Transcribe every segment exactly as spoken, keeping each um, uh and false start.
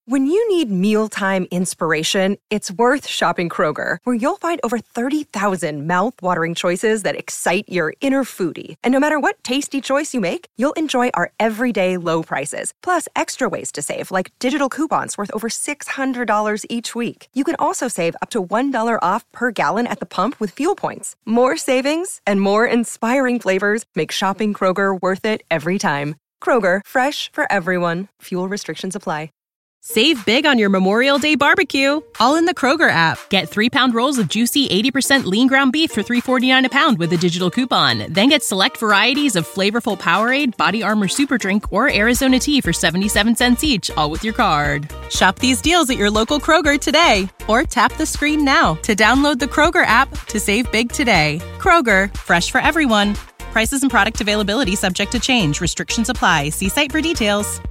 When you need mealtime inspiration, it's worth shopping Kroger, where you'll find over thirty thousand mouth-watering choices that excite your inner foodie. And no matter what tasty choice you make, you'll enjoy our everyday low prices, plus extra ways to save, like digital coupons worth over six hundred dollars each week. You can also save up to one dollar off per gallon at the pump with fuel points. More savings and more inspiring flavors make shopping Kroger worth it every time. Kroger, fresh for everyone. Fuel restrictions apply. Save big on your Memorial Day barbecue, all in the Kroger app. Get three-pound rolls of juicy eighty percent lean ground beef for three dollars and forty-nine cents a pound with a digital coupon. Then get select varieties of flavorful Powerade, Body Armor Super Drink, or Arizona tea for seventy-seven cents each, all with your card. Shop these deals at your local Kroger today, or tap the screen now to download the Kroger app to save big today. Kroger, fresh for everyone. Prices and product availability subject to change. Restrictions apply. See site for details.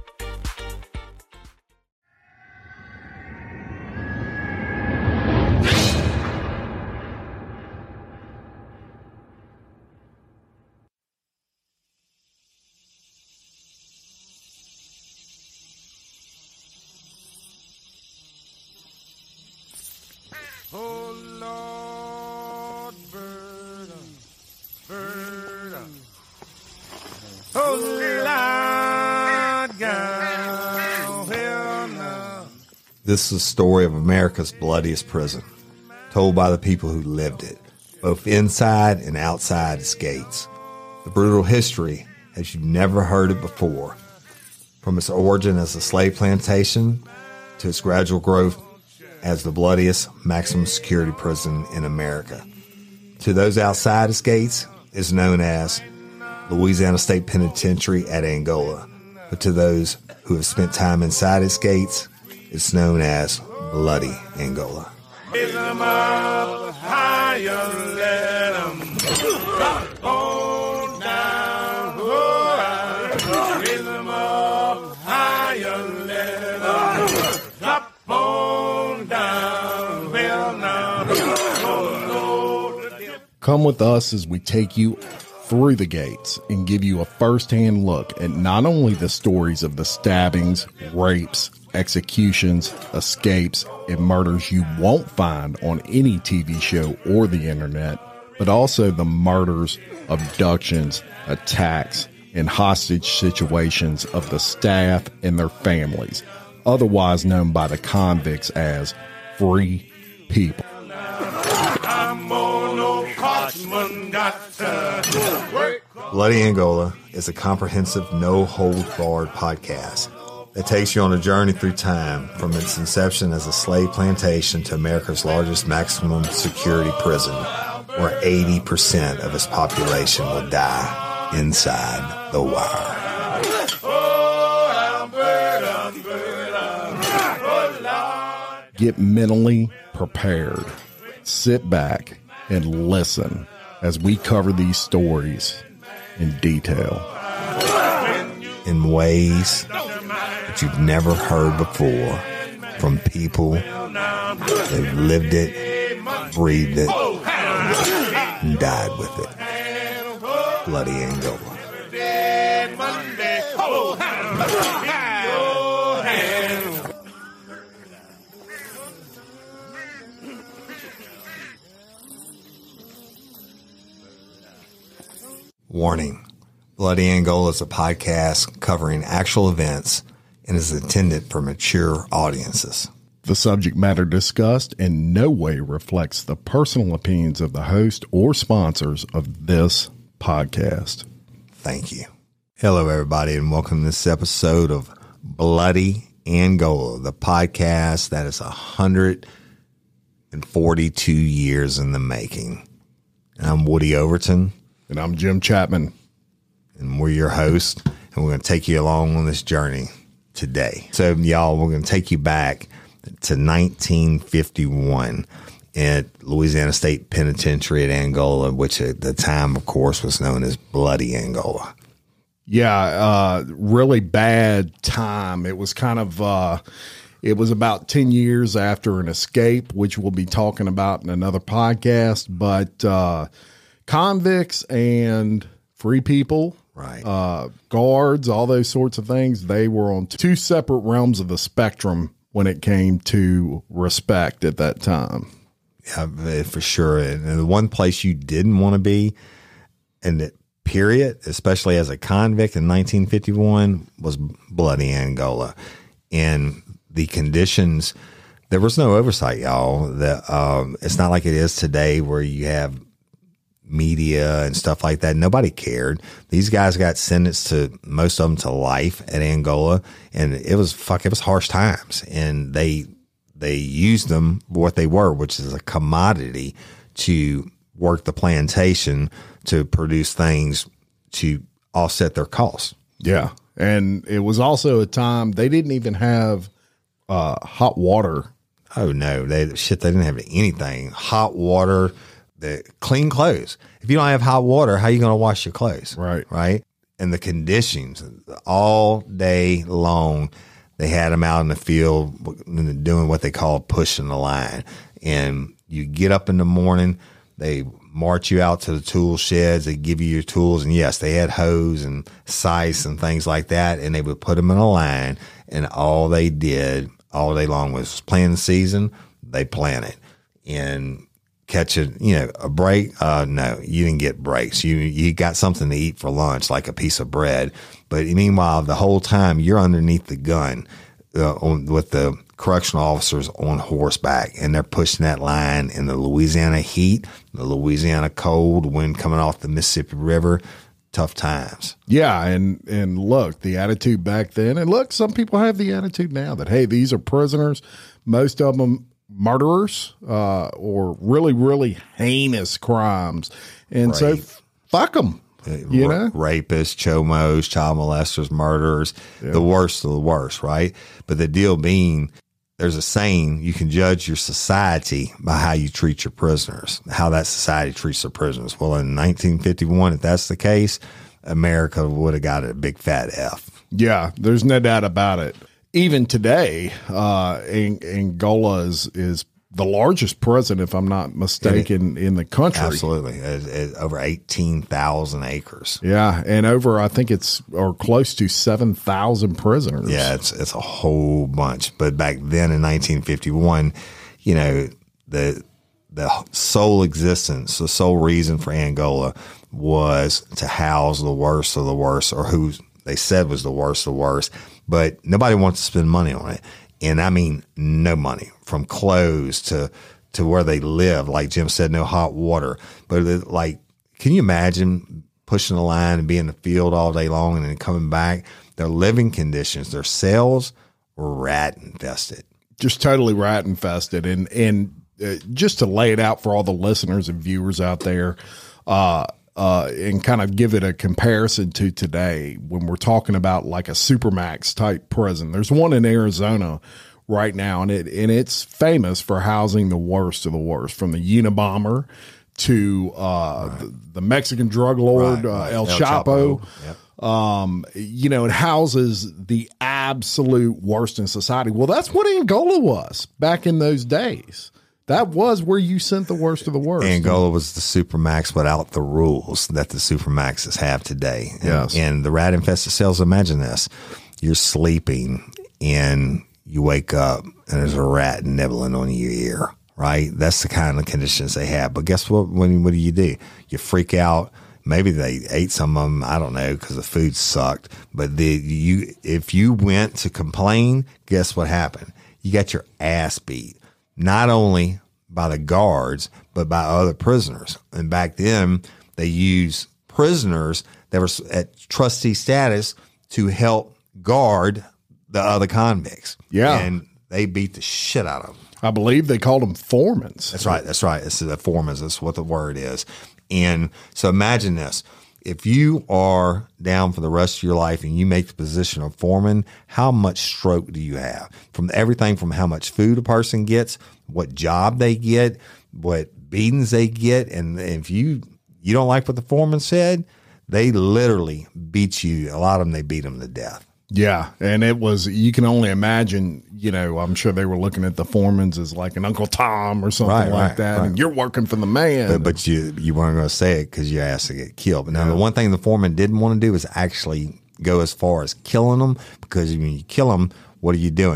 Oh, Lord, burden, burden. Oh, Lord, God, hell no. This is the story of America's bloodiest prison, told by the people who lived it, both inside and outside its gates. The brutal history as you've never heard it before, from its origin as a slave plantation to its gradual growth as the bloodiest maximum security prison in America. To those outside its gates, is known as Louisiana State Penitentiary at Angola, but to those who have spent time inside its gates, it's known as Bloody Angola. Raise 'em up higher, let 'em drop on down. Oh, raise 'em up higher, let 'em drop on down. Well, now, oh, Lord. Come with us as we take you through the gates and give you a first-hand look at not only the stories of the stabbings, rapes, executions, escapes, and murders you won't find on any T V show or the internet, but also the murders, abductions, attacks, and hostage situations of the staff and their families, otherwise known by the convicts as free people. I'm on no Kochman, got to work. Bloody Angola is a comprehensive, no-holds-barred podcast that takes you on a journey through time from its inception as a slave plantation to America's largest maximum security prison, where eighty percent of its population will die inside the wire. Get mentally prepared. Sit back and listen as we cover these stories in detail. In ways that you've never heard before from people that have lived it, breathed it, and died with it. Bloody Angola. Warning. Bloody Angola is a podcast covering actual events and is intended for mature audiences. The subject matter discussed in no way reflects the personal opinions of the host or sponsors of this podcast. Thank you. Hello, everybody, and welcome to this episode of Bloody Angola, the podcast that is one hundred forty-two years in the making. I'm Woody Overton. And I'm Jim Chapman. And we're your hosts, and we're going to take you along on this journey today. So, y'all, we're going to take you back to nineteen fifty-one at Louisiana State Penitentiary at Angola, which at the time, of course, was known as Bloody Angola. Yeah, uh, really bad time. It was kind of, uh, it was about ten years after an escape, which we'll be talking about in another podcast, but uh, convicts and free people, right? Uh, guards, all those sorts of things. They were on two separate realms of the spectrum when it came to respect at that time. Yeah, for sure. And the one place you didn't want to be, and that period, especially as a convict in nineteen fifty-one, was bloody Angola. And the conditions, there was no oversight, y'all. That um, it's not like it is today where you have media and stuff like that. Nobody cared. These guys got sentenced to, most of them, to life at Angola, and it was fuck. It was harsh times, and they they used them for what they were, which is a commodity to work the plantation to produce things to offset their costs. Yeah, and it was also a time they didn't even have uh, hot water. Oh no, they shit. They didn't have anything. Hot water. The clean clothes. If you don't have hot water, how are you going to wash your clothes? Right. Right. And the conditions all day long, they had them out in the field doing what they call pushing the line. And you get up in the morning, they march you out to the tool sheds. They give you your tools. And yes, they had hose and scythes and things like that. And they would put them in a line. And all they did all day long was planting season. They planted. And catch a, you know, a break. Uh, no, you didn't get breaks. You, you got something to eat for lunch, like a piece of bread. But meanwhile, the whole time you're underneath the gun, uh, on, with the correctional officers on horseback, and they're pushing that line in the Louisiana heat, the Louisiana cold, wind coming off the Mississippi River. Tough times. Yeah. And, and look, the attitude back then, and look, some people have the attitude now that, hey, these are prisoners. Most of them murderers, uh, or really, really heinous crimes. And so fuck them, you know, rapists, chomos, child molesters, murderers, yeah. The worst of the worst. Right. But the deal being, there's a saying, you can judge your society by how you treat your prisoners, how that society treats their prisoners. Well, in nineteen fifty-one, if that's the case, America would have got a big fat F. Yeah. There's no doubt about it. Even today, uh, Angola is, is the largest prison, if I'm not mistaken, in the country. Absolutely. It's, it's over eighteen thousand acres. Yeah. And over, I think it's, or close to seven thousand prisoners. Yeah. It's, it's a whole bunch. But back then in nineteen fifty-one, you know, the, the sole existence, the sole reason for Angola was to house the worst of the worst, or who they said was the worst of the worst. But nobody wants to spend money on it. And I mean, no money, from clothes to, to where they live. Like Jim said, no hot water. But like, can you imagine pushing the line and being in the field all day long and then coming back? Their living conditions, their cells were rat infested. Just totally rat infested. And, and uh, just to lay it out for all the listeners and viewers out there, uh, Uh, and kind of give it a comparison to today when we're talking about like a Supermax type prison. There's one in Arizona right now, and it and it's famous for housing the worst of the worst, from the Unabomber to uh, right. the, the Mexican drug lord, right, right. Uh, El, El Chapo. Chapo. Yep. Um, you know, it houses the absolute worst in society. Well, that's what Angola was back in those days. That was where you sent the worst of the worst. Angola was the Supermax without the rules that the Supermaxes have today. And, yes. and the rat infested cells, imagine this. You're sleeping and you wake up and there's a rat nibbling on your ear, right? That's the kind of conditions they have. But guess what? When, what do you do? You freak out. Maybe they ate some of them. I don't know, because the food sucked. But the, you, if you went to complain, guess what happened? You got your ass beat. Not only by the guards, but by other prisoners. And back then, they used prisoners that were at trustee status to help guard the other convicts. Yeah. And they beat the shit out of them. I believe they called them foremans. That's right. That's right. It's the foremans. That's what the word is. And so imagine this. If you are down for the rest of your life and you make the position of foreman, how much stroke do you have? From everything from how much food a person gets, what job they get, what beatings they get. And if you, you don't like what the foreman said, they literally beat you. A lot of them, they beat them to death. Yeah. And it was, you can only imagine, you know, I'm sure they were looking at the foremans as like an Uncle Tom or something right, like right, that. Right. And you're working for the man. But, but you, you weren't going to say it because you asked to get killed. But now yeah. the one thing the foreman didn't want to do is actually go as far as killing them, because when you kill them, what are you doing?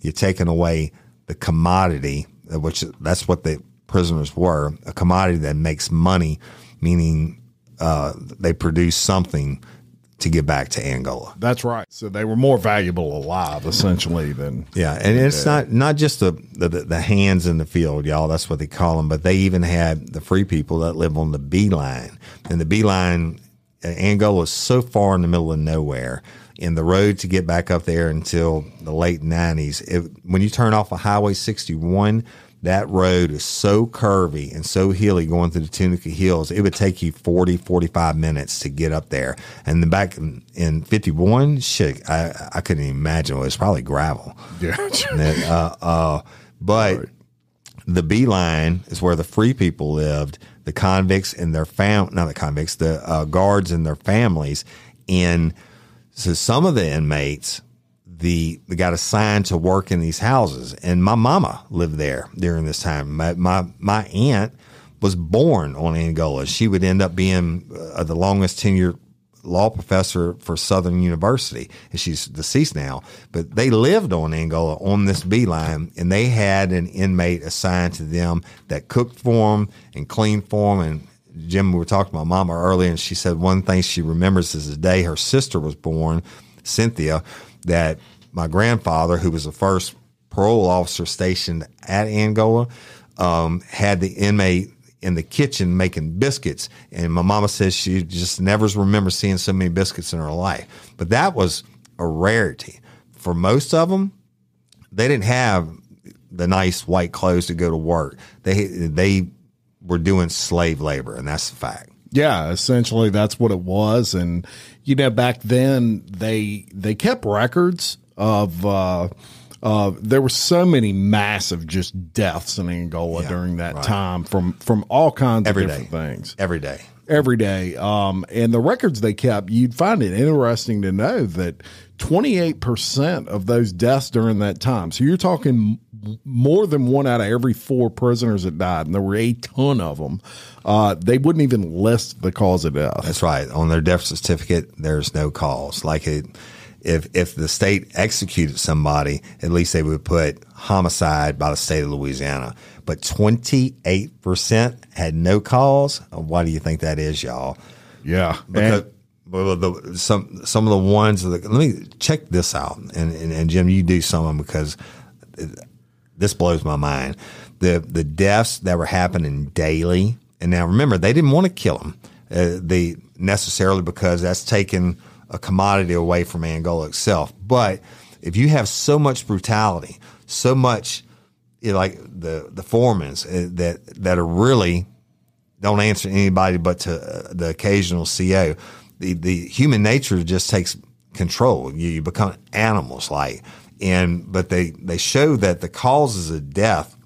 you're taking away the commodity, which that's what the prisoners were, a commodity that makes money, meaning uh, they produce something to give back to Angola. That's right. So they were more valuable alive, essentially, than yeah. And it's dead. not not just the, the the hands in the field, y'all. That's what they call them. But they even had the free people that live on the B line, and the B line, Angola is so far in the middle of nowhere. In the road to get back up there until the late nineties, it, when you turn off of Highway sixty-one, that road is so curvy and so hilly going through the Tunica Hills, it would take you forty, forty-five minutes to get up there. And then back in, in fifty-one, shit, I, I couldn't even imagine. It was probably gravel. Yeah. then, uh, uh, but right. the B line is where the free people lived, the convicts and their fam, not the convicts, the uh, guards and their families. And so some of the inmates, the they got assigned to work in these houses, and my mama lived there during this time. My my, my aunt was born on Angola. She would end up being uh, the longest tenured law professor for Southern University, and she's deceased now. But they lived on Angola on this B line, and they had an inmate assigned to them that cooked for them and cleaned for them. And Jim, we were talking to my mama earlier, and she said one thing she remembers is the day her sister was born, Cynthia, that my grandfather, who was the first parole officer stationed at Angola, um, had the inmate in the kitchen making biscuits. And my mama says she just never remembers seeing so many biscuits in her life. But that was a rarity. For most of them, they didn't have the nice white clothes to go to work. They they were doing slave labor, and that's the fact. Yeah, essentially that's what it was. And, you know, back then they they kept records of uh, uh, there were so many massive just deaths in Angola yeah, during that right. time from, from all kinds Every of different day. things. Every day. Every day. Um, and the records they kept, you'd find it interesting to know that twenty-eight percent of those deaths during that time. So you're talking more than one out of every four prisoners that died, and there were a ton of them. Uh, they wouldn't even list the cause of death. That's right. On their death certificate, there's no cause. Like it, if if the state executed somebody, at least they would put homicide by the state of Louisiana. But twenty-eight percent had no cause. Why do you think that is, y'all? Yeah. Because well, the, some some of the ones that, let me check this out, and, and, and Jim, you do some of them because it, this blows my mind. The the deaths that were happening daily, and now remember, they didn't want to kill them, uh, they necessarily because that's taking a commodity away from Angola itself. But if you have so much brutality, so much, you know, like the the foremans uh, that that are really don't answer anybody but to uh, the occasional C O. The the human nature just takes control. You, you become animals like, and but they they show that the causes of death,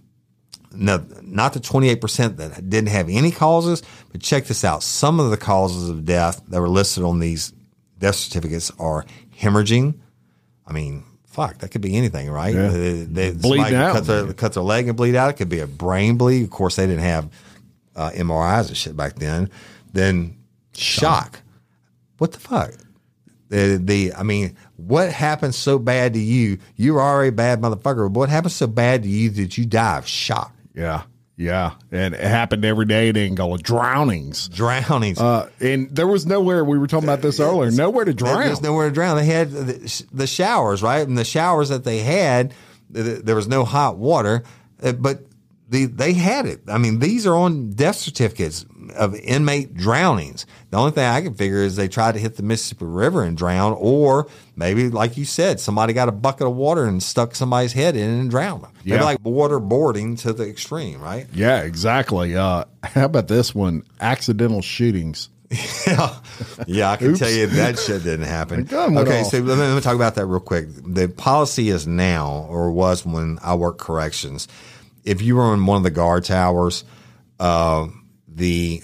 no, not the twenty-eight percent that didn't have any causes, but check this out. Some of the causes of death that were listed on these death certificates are hemorrhaging. I mean, fuck, that could be anything, right? Yeah. They, they, bleed out. Cuts their, cuts their leg and bleed out. It could be a brain bleed. Of course, they didn't have uh, M R Is and shit back then. Then shock. shock. What the fuck? The, the I mean, what happened so bad to you? You were already a bad motherfucker. What happened so bad to you that you die of shock? Yeah. Yeah. And it happened every day in Angola. Drownings. Drownings. Uh, and there was nowhere, we were talking about this earlier, nowhere to drown. There's nowhere to drown. They had the, the showers, right? And the showers that they had, there was no hot water, but the, they had it. I mean, these are on death certificates of inmate drownings. The only thing I can figure is they tried to hit the Mississippi River and drown, or maybe, like you said, somebody got a bucket of water and stuck somebody's head in and drowned them. Yeah. Maybe like waterboarding to the extreme, right? Yeah, exactly. Uh, how about this one? Accidental shootings. yeah, yeah, I can tell you that shit didn't happen. Okay, so let me, let me talk about that real quick. The policy is now, or was when I worked corrections, if you were in one of the guard towers, uh, the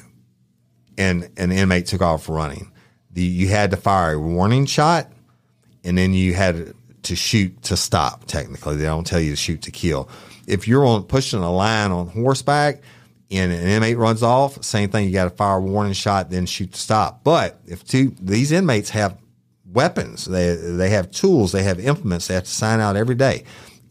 and an inmate took off running, the you had to fire a warning shot, and then you had to shoot to stop. Technically, they don't tell you to shoot to kill. If you're on pushing a line on horseback and an inmate runs off, same thing. You got to fire a warning shot, then shoot to stop. But if two these inmates have weapons, they they have tools, they have implements, they have to sign out every day.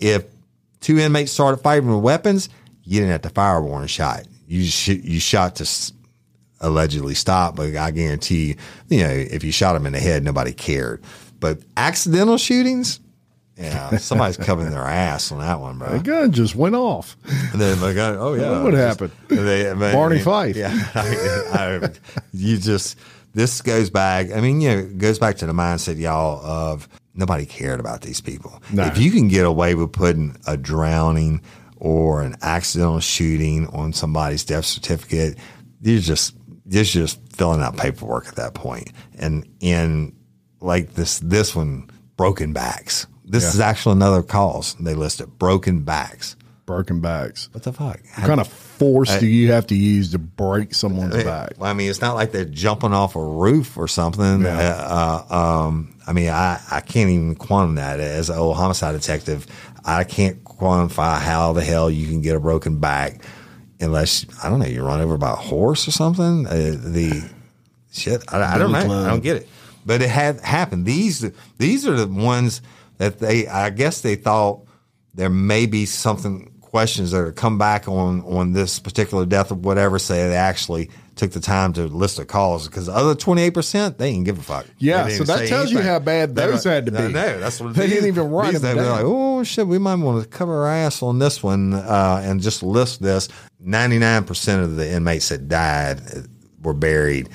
if two inmates started fighting with weapons, you didn't have to fire a warning shot. You sh- you shot to s- allegedly stop, but I guarantee you, you know, if you shot them in the head, nobody cared. But accidental shootings, yeah, somebody's covering their ass on that one, bro. The gun just went off. And then like, oh yeah, What happened? They, I mean, Barney Fife. Yeah, I, I, you just this goes back. I mean, you know, it goes back to the mindset, y'all, of nobody cared about these people. No. If you can get away with putting a drowning or an accidental shooting on somebody's death certificate, you're just you're just filling out paperwork at that point. And in like this this one, broken backs. This Yeah. is actually another cause they listed, broken backs. Broken backs. What the fuck? What kind of force do you have to use to break someone's back? Well, I mean, it's not like they're jumping off a roof or something. Yeah. Uh, um, I mean, I, I can't even quantify that as an old homicide detective. I can't quantify how the hell you can get a broken back unless, I don't know, you run over by a horse or something. Uh, the shit, I, I don't know. I don't get it. But it had happened. These these are the ones that they, I guess they thought there may be something, questions that are come back on, on this particular death or whatever, say they actually took the time to list the cause, because the other twenty-eight percent, they didn't give a fuck. Yeah, They so didn't that say tells you anything. how bad They those were- had to be. No, no, that's what They these- didn't even write these, them they were down. like, oh shit, we might want to cover our ass on this one uh, and just list this. ninety-nine percent of the inmates that died were buried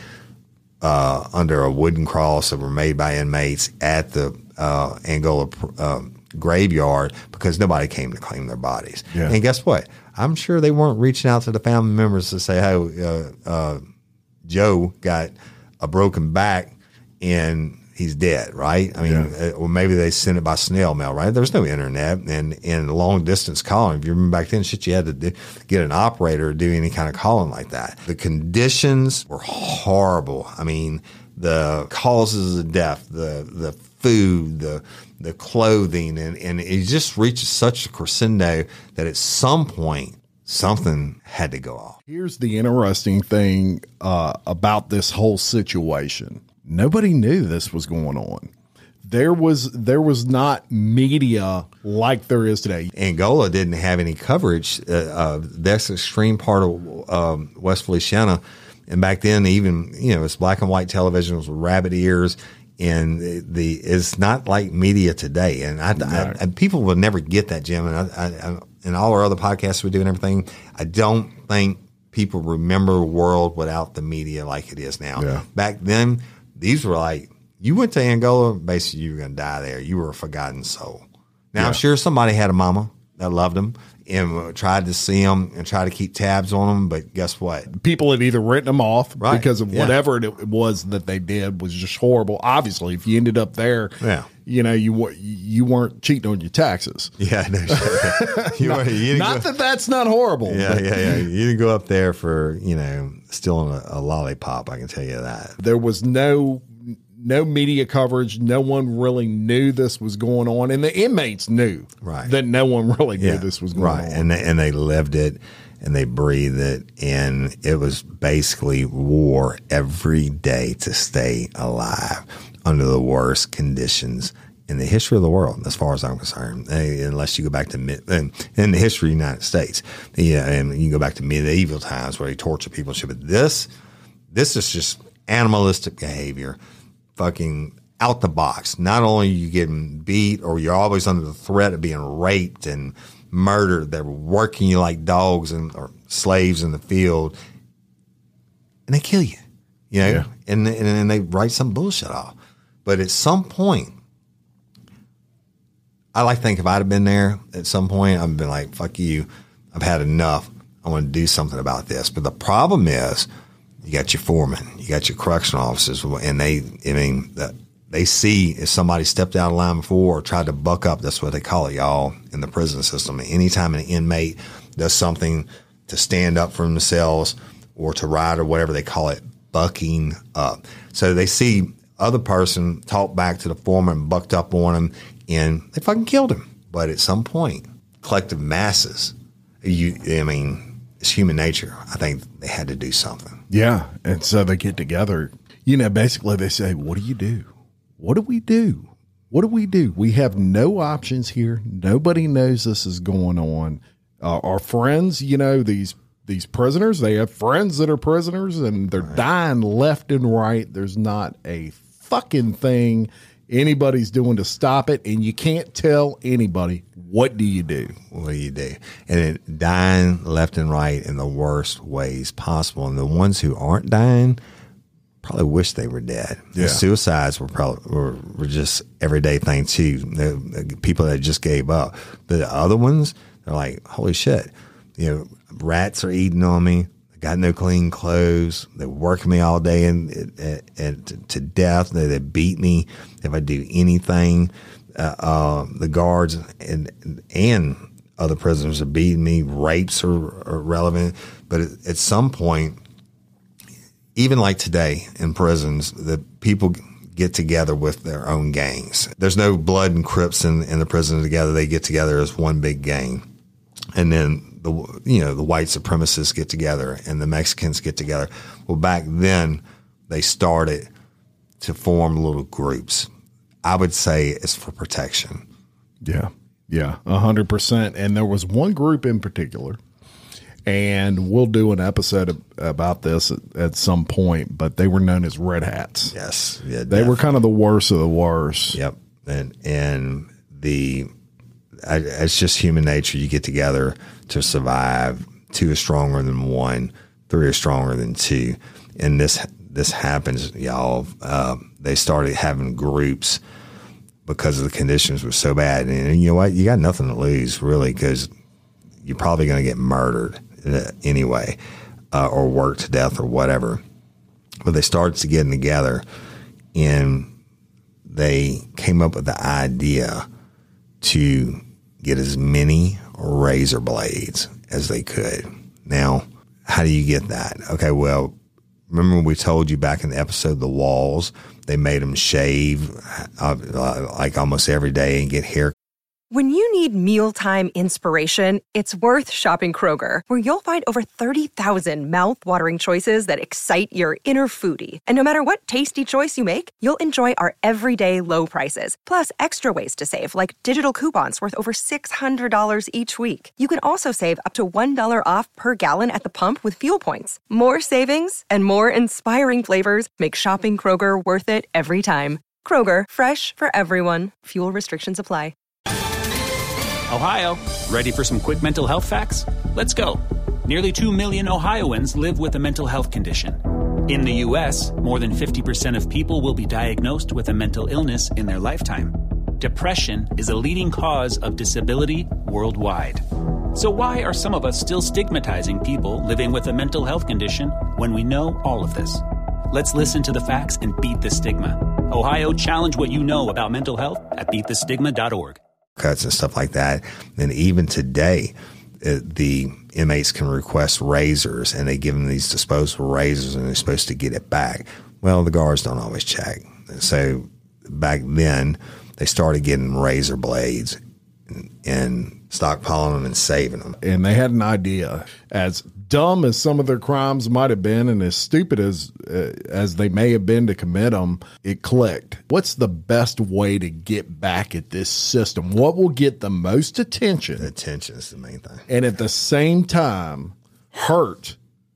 uh, under a wooden cross that were made by inmates at the uh, Angola uh, graveyard, because nobody came to claim their bodies. Yeah. And guess what? I'm sure they weren't reaching out to the family members to say, hey, uh, uh, Joe got a broken back and he's dead, right? I mean, Yeah. uh, or maybe they sent it by snail mail, right? There's no internet and, and long distance calling. If you remember back then, shit, you had to do, get an operator to do any kind of calling like that. The conditions were horrible. I mean, the causes of death, the the food, the the clothing, and, and it just reaches such a crescendo that at some point something had to go off. Here's the interesting thing uh, about this whole situation. Nobody knew this was going on. There was there was not media like there is today. Angola didn't have any coverage. Uh, uh, that's extreme part of um, West Feliciana. And back then, even, you know, it's black and white television with rabbit ears. And the, the it's not like media today. And I, I, I people will never get that, Jim. And I, I, I, in all our other podcasts we do and everything, I don't think people remember a world without the media like it is now. Yeah. Back then, these were like, you went to Angola, basically you were going to die there. You were a forgotten soul. Now, Yeah. I'm sure somebody had a mama that loved them and tried to see them and try to keep tabs on them. But guess what? People had either written them off Right. because of Yeah. whatever it was that they did was just horrible. Obviously, if you ended up there, Yeah. you know, you wa- you weren't cheating on your taxes. Yeah, no shit. you, not were- you didn't not go- that that's not horrible. Yeah, but yeah, yeah. You didn't go up there for, you know, stealing a, a lollipop. I can tell you that. There was no no media coverage. No one really knew this was going on, and the inmates knew Right. that no one really knew this was going right. on. And they, and they lived it and they breathed it. And it was basically war every day to stay alive under the worst conditions in the history of the world, as far as I'm concerned, eh, unless you go back to mid, in, in the history of the United States. Yeah, and you go back to medieval times where they torture people and shit. But this, this is just animalistic behavior, fucking out the box. Not only are you getting beat or you're always under the threat of being raped and murdered, they're working you like dogs and or slaves in the field, and they kill you, you know, Yeah. and, and and they write some bullshit off. But at some point, I like to think if I'd have been there at some point, I've been like, fuck you, I've had enough. I want to do something about this. But the problem is, you got your foreman, you got your correctional officers, and they, I mean, they see if somebody stepped out of line before or tried to buck up. That's what they call it, y'all, in the prison system. Anytime an inmate does something to stand up for themselves or to ride or whatever, they call it bucking up. So they see other person talk back to the foreman, bucked up on him, and they fucking killed him. But at some point, collective masses, you, I mean, it's human nature. I think they had to do something. Yeah. And so they get together. You know, basically they say, what do you do? What do we do? what do we do? We have no options here. Nobody knows this is going on. Uh, our friends, you know, these these prisoners, they have friends that are prisoners, and they're right. dying left and right. There's not a fucking thing anybody's doing to stop it, and you can't tell anybody. What do you do? What do you do? And it, dying left and right in the worst ways possible. And the ones who aren't dying probably wish they were dead. Yeah. The suicides were probably were, were just everyday thing too. The, the people that just gave up. But the other ones, they're like, holy shit, you know, rats are eating on me. I got no clean clothes. They work me all day and, and, and to death. They, they beat me if I do anything. Uh, uh, the guards and and other prisoners are beating me. Rapes are, are relevant. But at, at some point, even like today in prisons, the people get together with their own gangs. There's no blood and Crips in, in the prison together. They get together as one big gang. And then the you know the white supremacists get together and the Mexicans get together. Well, back then they started to form little groups. I would say it's for protection. Yeah, yeah, a hundred percent. And there was one group in particular, and we'll do an episode about this at, at some point. But they were known as Red Hats. Yes, yeah, they definitely. were kind of the worst of the worst. Yep, and and the. I, it's just human nature. You get together to survive. Two is stronger than one. Three is stronger than two. And this this happens, y'all. Uh, they started having groups because the conditions were so bad. And you know what? You got nothing to lose, really, because you're probably going to get murdered anyway uh, or worked to death or whatever. But they started to get together, and they came up with the idea to get as many razor blades as they could. Now, how do you get that? Okay, well, remember when we told you back in the episode, the walls, they made them shave uh, like almost every day and get hair. When you need mealtime inspiration, it's worth shopping Kroger, where you'll find over thirty thousand mouth-watering choices that excite your inner foodie. And no matter what tasty choice you make, you'll enjoy our everyday low prices, plus extra ways to save, like digital coupons worth over six hundred dollars each week. You can also save up to one dollar off per gallon at the pump with fuel points. More savings and more inspiring flavors make shopping Kroger worth it every time. Kroger, fresh for everyone. Fuel restrictions apply. Ohio, ready for some quick mental health facts? Let's go. Nearly two million Ohioans live with a mental health condition. In the U S, more than fifty percent of people will be diagnosed with a mental illness in their lifetime. Depression is a leading cause of disability worldwide. So why are some of us still stigmatizing people living with a mental health condition when we know all of this? Let's listen to the facts and beat the stigma. Ohio, challenge what you know about mental health at beat the stigma dot org. Cuts and stuff like that. And even today, uh, the inmates can request razors, and they give them these disposable razors, and they're supposed to get it back. Well, the guards don't always check. So back then, they started getting razor blades and, and stockpiling them and saving them. And they had an idea. As dumb as some of their crimes might have been, and as stupid as uh, as they may have been to commit them, it clicked. What's the best way to get back at this system? What will get the most attention? The attention is the main thing. And at the same time, hurt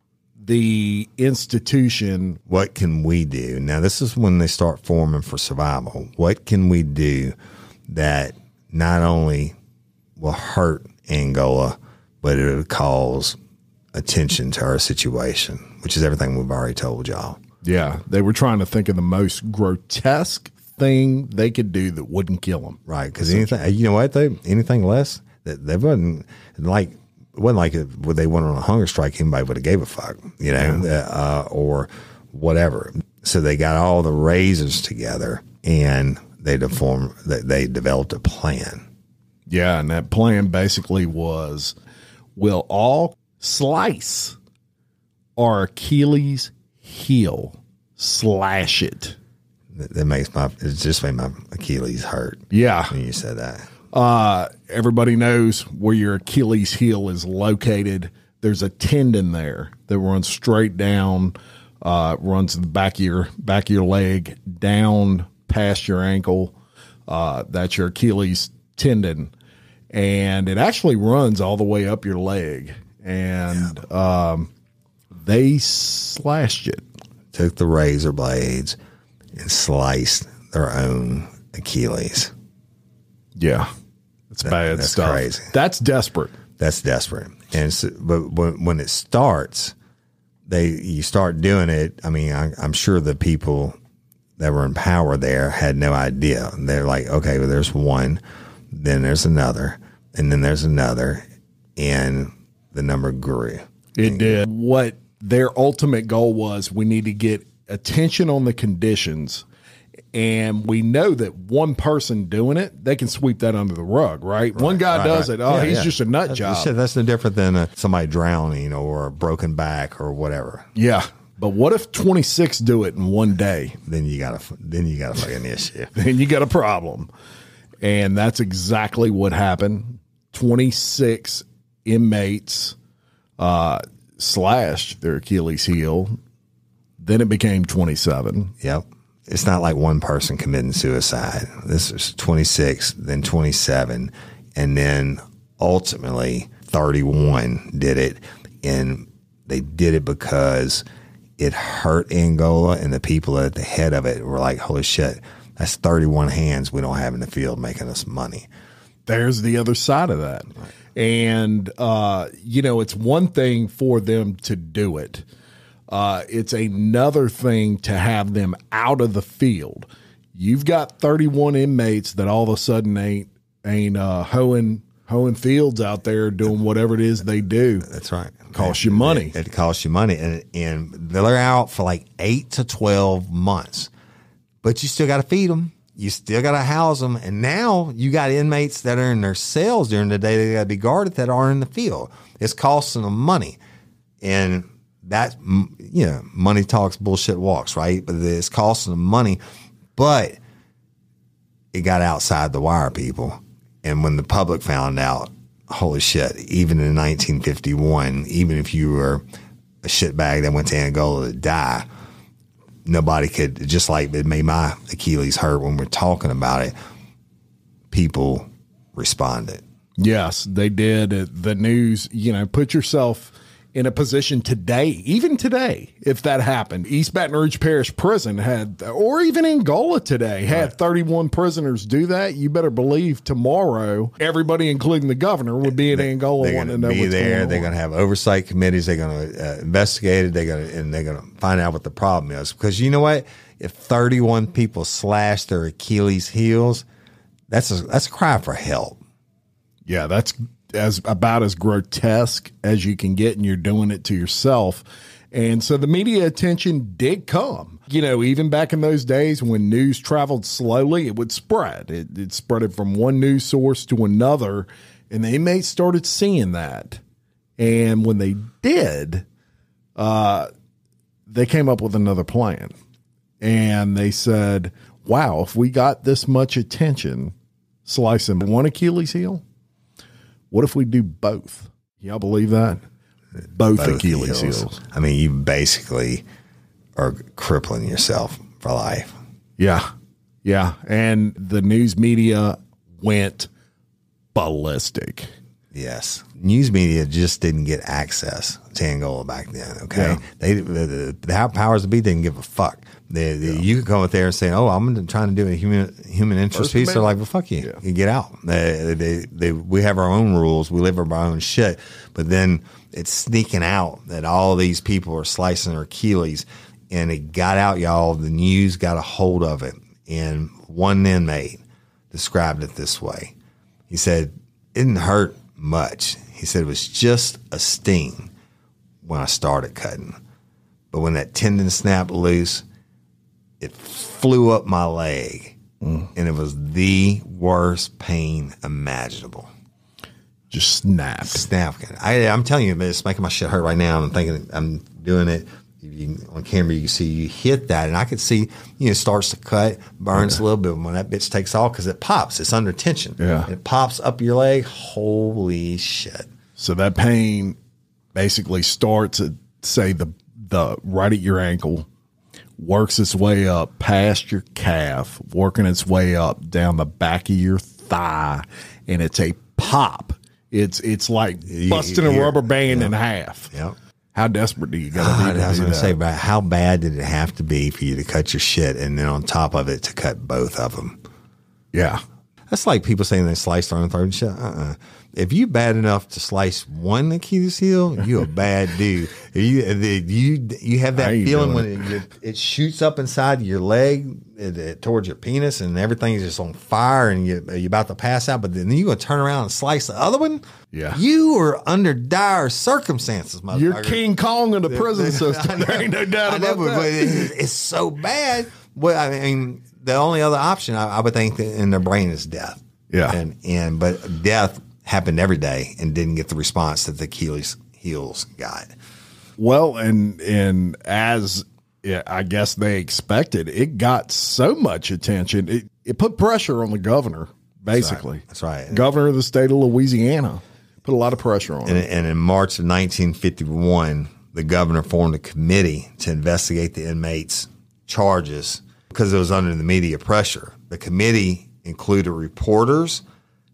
the institution. What can we do? Now, this is when they start forming for survival. What can we do that not only will hurt Angola, but it'll cause attention to our situation, which is everything we've already told y'all. Yeah, they were trying to think of the most grotesque thing they could do that wouldn't kill them. Right, because anything, you know what, though? Anything less, that they wasn't like, it wasn't like it, when they went on a hunger strike, anybody would have gave a fuck, you know, yeah. uh, or whatever. So they got all the razors together, and they deformed, they developed a plan. Yeah, and that plan basically was, we'll all slice our Achilles heel, slash it. That makes my, it just made my Achilles hurt. Yeah. When you said that. Uh, everybody knows where your Achilles heel is located. There's a tendon there that runs straight down, uh, runs the back of your, back of your leg, down past your ankle. Uh, that's your Achilles tendon. And it actually runs all the way up your leg. And um, they slashed it. Took the razor blades and sliced their own Achilles. Yeah. It's That- bad that's stuff. crazy. That's desperate. That's desperate. And so, but when, when it starts, they you start doing it. I mean, I, I'm sure the people that were in power there had no idea. They're like, okay, well, there's one, then there's another, and then there's another, and the number grew. It did. What their ultimate goal was, we need to get attention on the conditions. And we know that one person doing it, they can sweep that under the rug, right? one guy right, does right. it. Oh, Yeah, he's yeah. just a nut That's, job. shit, that's no different than uh somebody drowning or a broken back or whatever. Yeah. But what if twenty-six do it in one day? Then you got a then you got a fucking issue. Then you got a problem. And that's exactly what happened. twenty-six inmates uh, slashed their Achilles heel. Then it became twenty-seven. Yep. It's not like one person committing suicide. This is twenty-six, then twenty-seven, and then ultimately thirty-one did it. And they did it because it hurt Angola, and the people at the head of it were like, holy shit, that's thirty-one hands we don't have in the field making us money. There's the other side of that. And, uh, you know, it's one thing for them to do it. Uh, it's another thing to have them out of the field. You've got thirty-one inmates that all of a sudden ain't ain't uh, hoeing hoeing fields out there doing whatever it is they do. That's right. Costs you money. It, it costs you money. And, and they're out for like eight to twelve months. But you still got to feed them. You still got to house them. And now you got inmates that are in their cells during the day. They got to be guarded that are in the field. It's costing them money. And that, you know, money talks, bullshit walks, right? But it's costing them money. But it got outside the wire, people. And when the public found out, holy shit, even in nineteen fifty-one, even if you were a shitbag that went to Angola to die, nobody could, just like it made my Achilles hurt when we're talking about it, people responded. Yes, they did. The news, you know, put yourself in a position today, even today, if that happened. East Baton Rouge Parish Prison had, or even Angola today, had right. thirty-one prisoners do that. You better believe tomorrow, everybody, including the governor, would be in they, Angola wanting to know be what's there. going They're on. going to have oversight committees. They're going to uh, investigate it. They're going to, and they're going to find out what the problem is. Because you know what? If thirty-one people slash their Achilles heels, that's a, that's a cry for help. Yeah, that's as about as grotesque as you can get, and you're doing it to yourself. And so the media attention did come. You know, even back in those days when news traveled slowly, it would spread. It, it spread it from one news source to another, and the inmates started seeing that. And when they did, uh, they came up with another plan. And they said, wow, if we got this much attention slicing one Achilles heel, what if we do both? Y'all believe that? Both, both Achilles heels. heels. I mean, you basically are crippling yourself for life. Yeah. Yeah. And the news media went ballistic. Yes. News media just didn't get access to Angola back then. Okay. Yeah. They, the, the, the powers to be didn't give a fuck. They, they, yeah. You could come up there and say, oh, I'm trying to do a human human interest First piece. They're like, well, fuck you. Yeah. You get out. They, they, they, we have our own rules. We live by our own shit. But then it's sneaking out that all these people are slicing their Achilles. And it got out, y'all. The news got a hold of it. And one inmate described it this way. He said, it didn't hurt much. He said it was just a sting when I started cutting. But when that tendon snapped loose, it flew up my leg, mm. and it was the worst pain imaginable. Just snapped. Snapped. I, I'm telling you, it's making my shit hurt right now. I'm thinking I'm doing it. You, on camera, you can see you hit that, and I could see, you know, it starts to cut, burns yeah. a little bit when that bitch takes off because it pops. It's under tension. Yeah. It pops up your leg. Holy shit. So that pain basically starts at, say, the the right at your ankle, works its way up past your calf, working its way up down the back of your thigh, and it's a pop. It's it's like busting a rubber band yep. in half. Yep. How desperate do you got to be? I was going to say, but how bad did it have to be for you to cut your shit, and then on top of it to cut both of them? Yeah. That's like people saying they sliced their own throat and shit. Uh-uh. If you bad enough to slice one Achilles heel, you a bad dude. If you you you have that feeling when it, it, it shoots up inside your leg it, it, towards your penis, and everything's just on fire, and you, you're about to pass out. But then you gonna turn around and slice the other one. Yeah, you are under dire circumstances, motherfucker. You're King Kong in the prison system. There ain't no doubt about know, that. But it, it's so bad. Well, I mean, the only other option I, I would think that in their brain is death. Yeah, and and but death happened every day and didn't get the response that the Achilles heels got. Well, and and as yeah, I guess they expected, it got so much attention. It it put pressure on the governor, basically. That's right. That's right. Governor of the state of Louisiana put a lot of pressure on and, him. And in March of nineteen fifty-one, the governor formed a committee to investigate the inmates' charges because it was under the media pressure. The committee included reporters,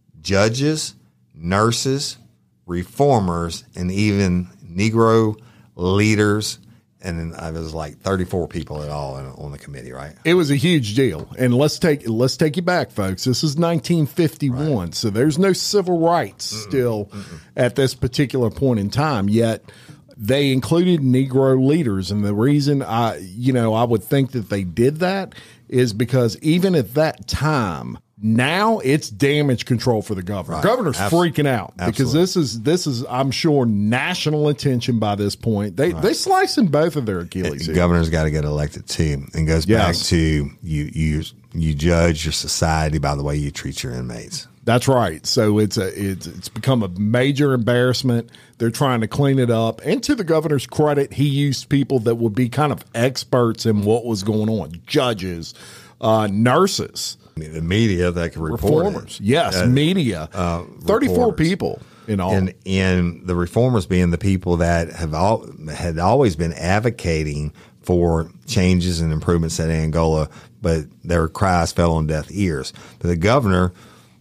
judges, nurses, reformers, and even Negro leaders. And then I was like thirty-four people in all on the committee, right? It was a huge deal. And let's take let's take you back, folks. This is nineteen fifty-one, right. So there's no civil rights Mm-mm. still Mm-mm. at this particular point in time. Yet they included Negro leaders, and the reason I, you know, I would think that they did that is because even at that time, now it's damage control for the governor. Right. Governor's Abs- freaking out absolutely. because this is this is I'm sure national attention by this point. They right. they slicing both of their Achilles. The governor's got to get elected too, and goes yes. back to you you you judge your society by the way you treat your inmates. That's right. So it's a it's it's become a major embarrassment. They're trying to clean it up. And to the governor's credit, he used people that would be kind of experts in what was going on. Judges, uh, nurses. The media that can report reformers. It. Yes, uh, media. Uh, thirty-four reporters. People in all. And, and the reformers being the people that have all had always been advocating for changes and improvements at Angola, but their cries fell on deaf ears. But the governor,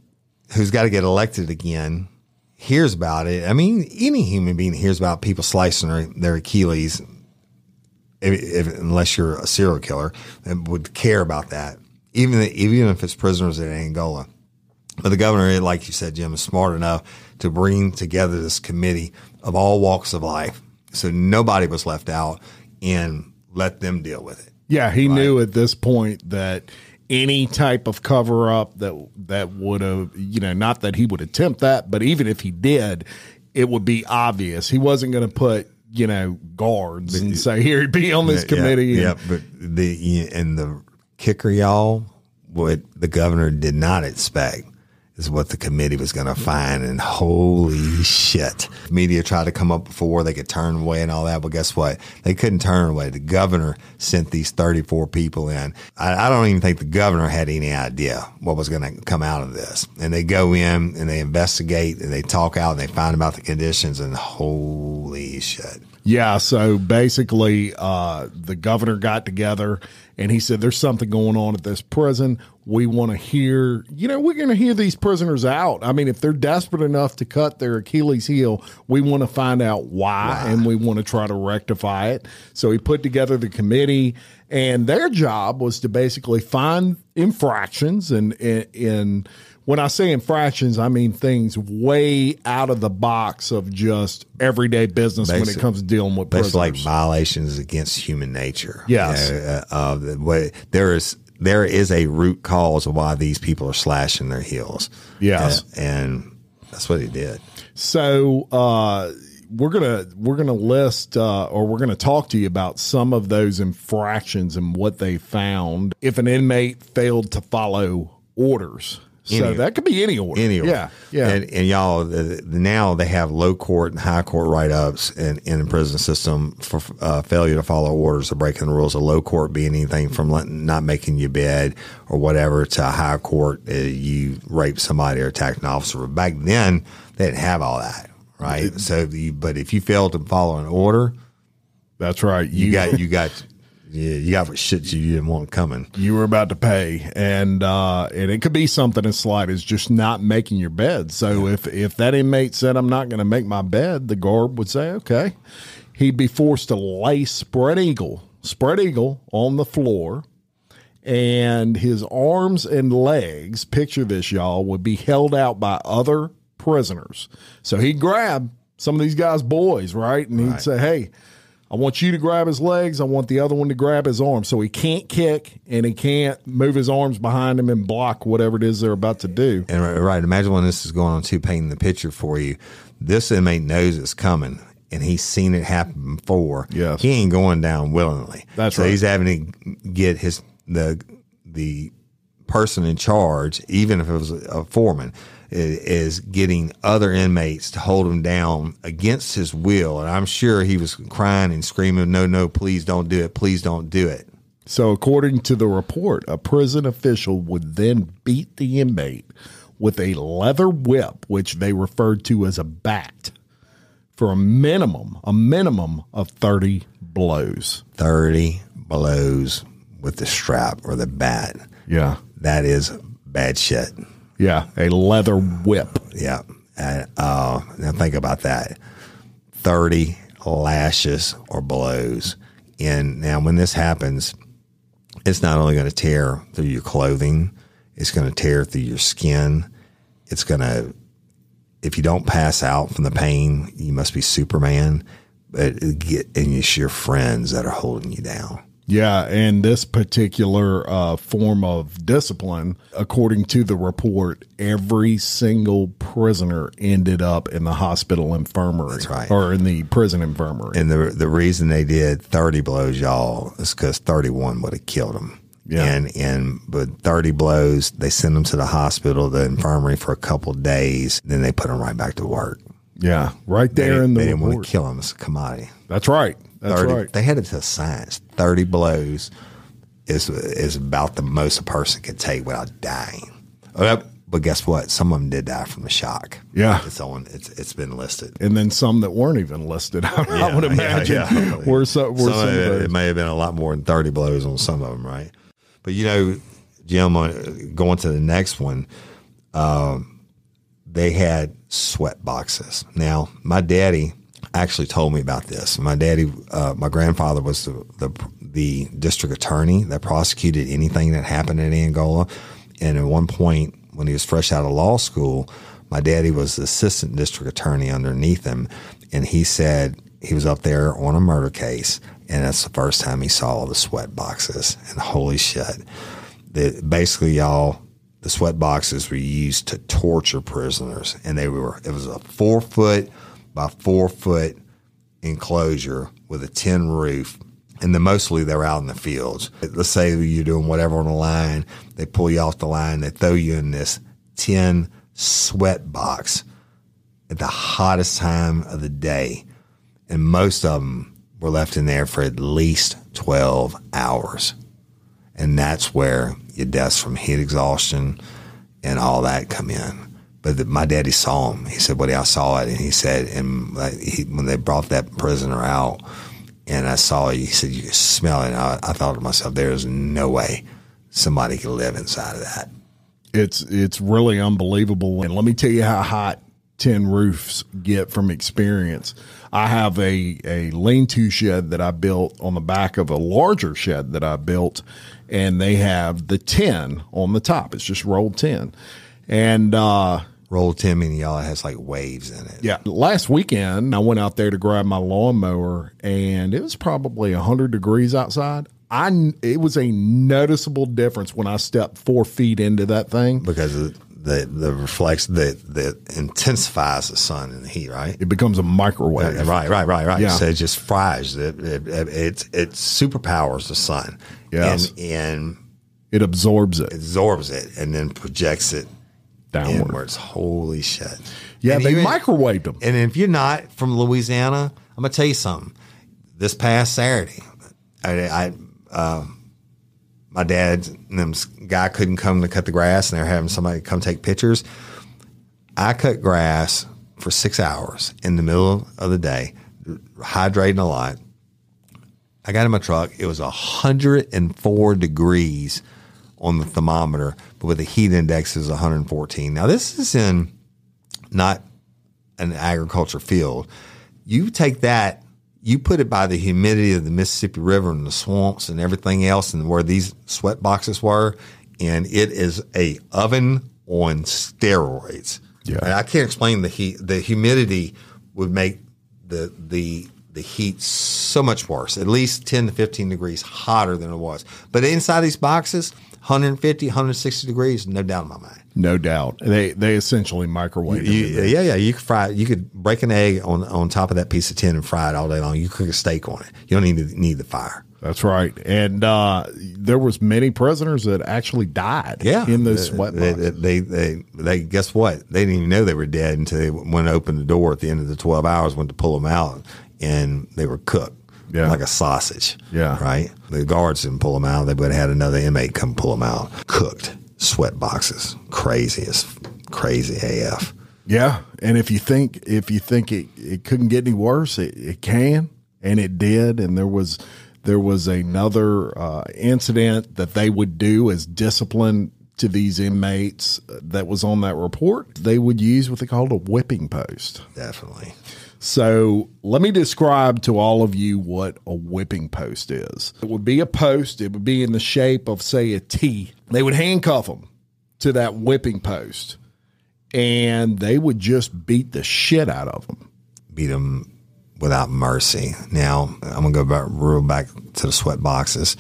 who's got to get elected again, hears about it. I mean, any human being hears about people slicing their, their Achilles, if, if, unless you're a serial killer, and would care about that. Even even if it's prisoners in Angola. But the governor, like you said, Jim, is smart enough to bring together this committee of all walks of life. So nobody was left out and let them deal with it. Yeah, he right? knew at this point that any type of cover up that that would have, you know, not that he would attempt that, but even if he did, it would be obvious. He wasn't going to put, you know, guards but, and say, here, be on this yeah, committee. Yeah, and, yeah, but the and the kicker, y'all, what the governor did not expect is what the committee was going to find. And holy shit. Media tried to come up before they could turn away and all that. But guess what? They couldn't turn away. The governor sent these thirty-four people in. I, I don't even think the governor had any idea what was going to come out of this. And they go in and they investigate and they talk out and they find about the conditions and holy shit. Yeah, so basically uh, the governor got together and he said, there's something going on at this prison. We want to hear, you know, we're going to hear these prisoners out. I mean, if they're desperate enough to cut their Achilles heel, we want to find out why, why, and we want to try to rectify it. So he put together the committee, and their job was to basically find infractions and in when I say infractions, I mean things way out of the box of just everyday business Basic, when it comes to dealing with prisoners. Basically like violations against human nature. Yes. You know, uh, uh, what, there is there is a root cause of why these people are slashing their heels. Yes. Uh, and that's what he did. So uh, we're gonna we're gonna list uh, or we're gonna talk to you about some of those infractions and what they found if an inmate failed to follow orders. So any, that could be any order. Any order. Yeah, yeah. And, and y'all, the, the, now they have low court and high court write-ups in, in the prison system for uh, failure to follow orders or breaking the rules. A low court being anything from not making your bed or whatever to a high court, uh, you raped somebody or attacked an officer. But back then, they didn't have all that, right? It, so, you, but if you failed to follow an order, that's right. You, you got you got Yeah, you got shit you didn't want coming. You were about to pay, and uh, and it could be something as slight as just not making your bed. So yeah. if if that inmate said, "I'm not going to make my bed," the guard would say, "Okay." He'd be forced to lay spread eagle, spread eagle on the floor, and his arms and legs, picture this, y'all, would be held out by other prisoners. So he'd grab some of these guys' boys, right, and he'd right. say, "Hey, I want you to grab his legs. I want the other one to grab his arms." So he can't kick and he can't move his arms behind him and block whatever it is they're about to do. And right, imagine when this is going on too, painting the picture for you. This inmate knows it's coming and he's seen it happen before. Yes. He ain't going down willingly. That's so right. he's having to get his the the person in charge, even if it was a foreman, is getting other inmates to hold him down against his will. And I'm sure he was crying and screaming, "No, no, please don't do it. Please don't do it." So according to the report, a prison official would then beat the inmate with a leather whip, which they referred to as a bat, for a minimum, a minimum of thirty blows. thirty blows with the strap or the bat. Yeah. That is bad shit. Yeah, a leather whip. Yeah. And, uh, now think about that. thirty lashes or blows. And now when this happens, it's not only going to tear through your clothing, it's going to tear through your skin. It's going to, if you don't pass out from the pain, you must be Superman. But it get, and it's your friends that are holding you down. Yeah, and this particular uh, form of discipline, according to the report, every single prisoner ended up in the hospital infirmary. That's right. Or in the prison infirmary. And the the reason they did thirty blows, y'all, is because thirty-one would have killed them. Yeah. And, and but thirty blows, they send them to the hospital, the infirmary for a couple of days, then they put them right back to work. Yeah, right there they, in the They didn't report. want to kill them. It's a commodity. That's right. That's thirty, right. They had it to science. thirty blows is is about the most a person can take without dying. Uh, but guess what? Some of them did die from the shock. Yeah. It's on. It's it's been listed. And then some that weren't even listed. I, yeah, I would imagine. Yeah, yeah. Were some, were some some of it, of it may have been a lot more than thirty blows on some of them, right? But you know, Jim, uh, going to the next one, um, they had sweat boxes. Now, my daddy actually told me about this. My daddy, uh, my grandfather was the, the the district attorney that prosecuted anything that happened in Angola. And at one point, when he was fresh out of law school, my daddy was the assistant district attorney underneath him. And he said he was up there on a murder case, and that's the first time he saw the sweat boxes. And holy shit. The, basically, y'all, the sweat boxes were used to torture prisoners. And they were, it was a four foot by four foot enclosure with a tin roof. And then mostly they're out in the fields. Let's say you're doing whatever on the line. They pull you off the line. They throw you in this tin sweat box at the hottest time of the day. And most of them were left in there for at least twelve hours. And that's where your deaths from heat exhaustion and all that come in. But the, my daddy saw him. He said, "Buddy, I saw it." And he said, and he, when they brought that prisoner out, and I saw it, he said, "You could smell it." And I, I thought to myself, there is no way somebody could live inside of that. It's it's really unbelievable. And let me tell you how hot tin roofs get from experience. I have a, a lean-to shed that I built on the back of a larger shed that I built, and they have the tin on the top. It's just rolled tin. And uh, rolled tin, meaning y'all, it has like waves in it. Yeah. Last weekend, I went out there to grab my lawnmower, and it was probably one hundred degrees outside. I it was a noticeable difference when I stepped four feet into that thing because of the the reflects that that intensifies the sun and the heat, right? It becomes a microwave. Yeah, right, right, right, right. Yeah. So it just fries it. It it, it, it superpowers the sun. Yes. And, and it absorbs it, absorbs it, and then projects it downward. Inwards. Holy shit! Yeah, and they even, microwaved them. And if you're not from Louisiana, I'm gonna tell you something. This past Saturday, I. I Uh, my dad and them guy couldn't come to cut the grass, and they're having somebody come take pictures. I cut grass for six hours in the middle of the day, hydrating a lot. I got in my truck. It was one hundred four degrees on the thermometer, but with the heat index is one hundred fourteen. Now, this is in not an agriculture field. You take that, you put it by the humidity of the Mississippi River and the swamps and everything else and where these sweat boxes were, and it is a oven on steroids. Yeah. And I can't explain the heat. The humidity would make the the the heat so much worse, at least ten to fifteen degrees hotter than it was. But inside these boxes, one hundred fifty, one hundred sixty degrees, no doubt in my mind. No doubt. They they essentially microwave you, it. Yeah, yeah. You could fry. You could break an egg on on top of that piece of tin and fry it all day long. You cook a steak on it. You don't need to, need the fire. That's right. And uh, there was many prisoners that actually died. Yeah. in those sweat they, boxes. They, they they they guess what? They didn't even know they were dead until they went to open the door at the end of the twelve hours. Went to pull them out, and they were cooked. Yeah. Like a sausage. Yeah. Right? The guards didn't pull them out. They would have had another inmate come pull them out. Cooked sweat boxes. Crazy as crazy A F. Yeah. And if you think if you think it, it couldn't get any worse, it, it can. And it did. And there was there was another uh, incident that they would do as discipline to these inmates that was on that report. They would use what they called a whipping post. Definitely. So let me describe to all of you what a whipping post is. It would be a post. It would be in the shape of, say, a T. They would handcuff them to that whipping post, and they would just beat the shit out of them. Beat them without mercy. Now, I'm going to go back real back to the sweat boxes.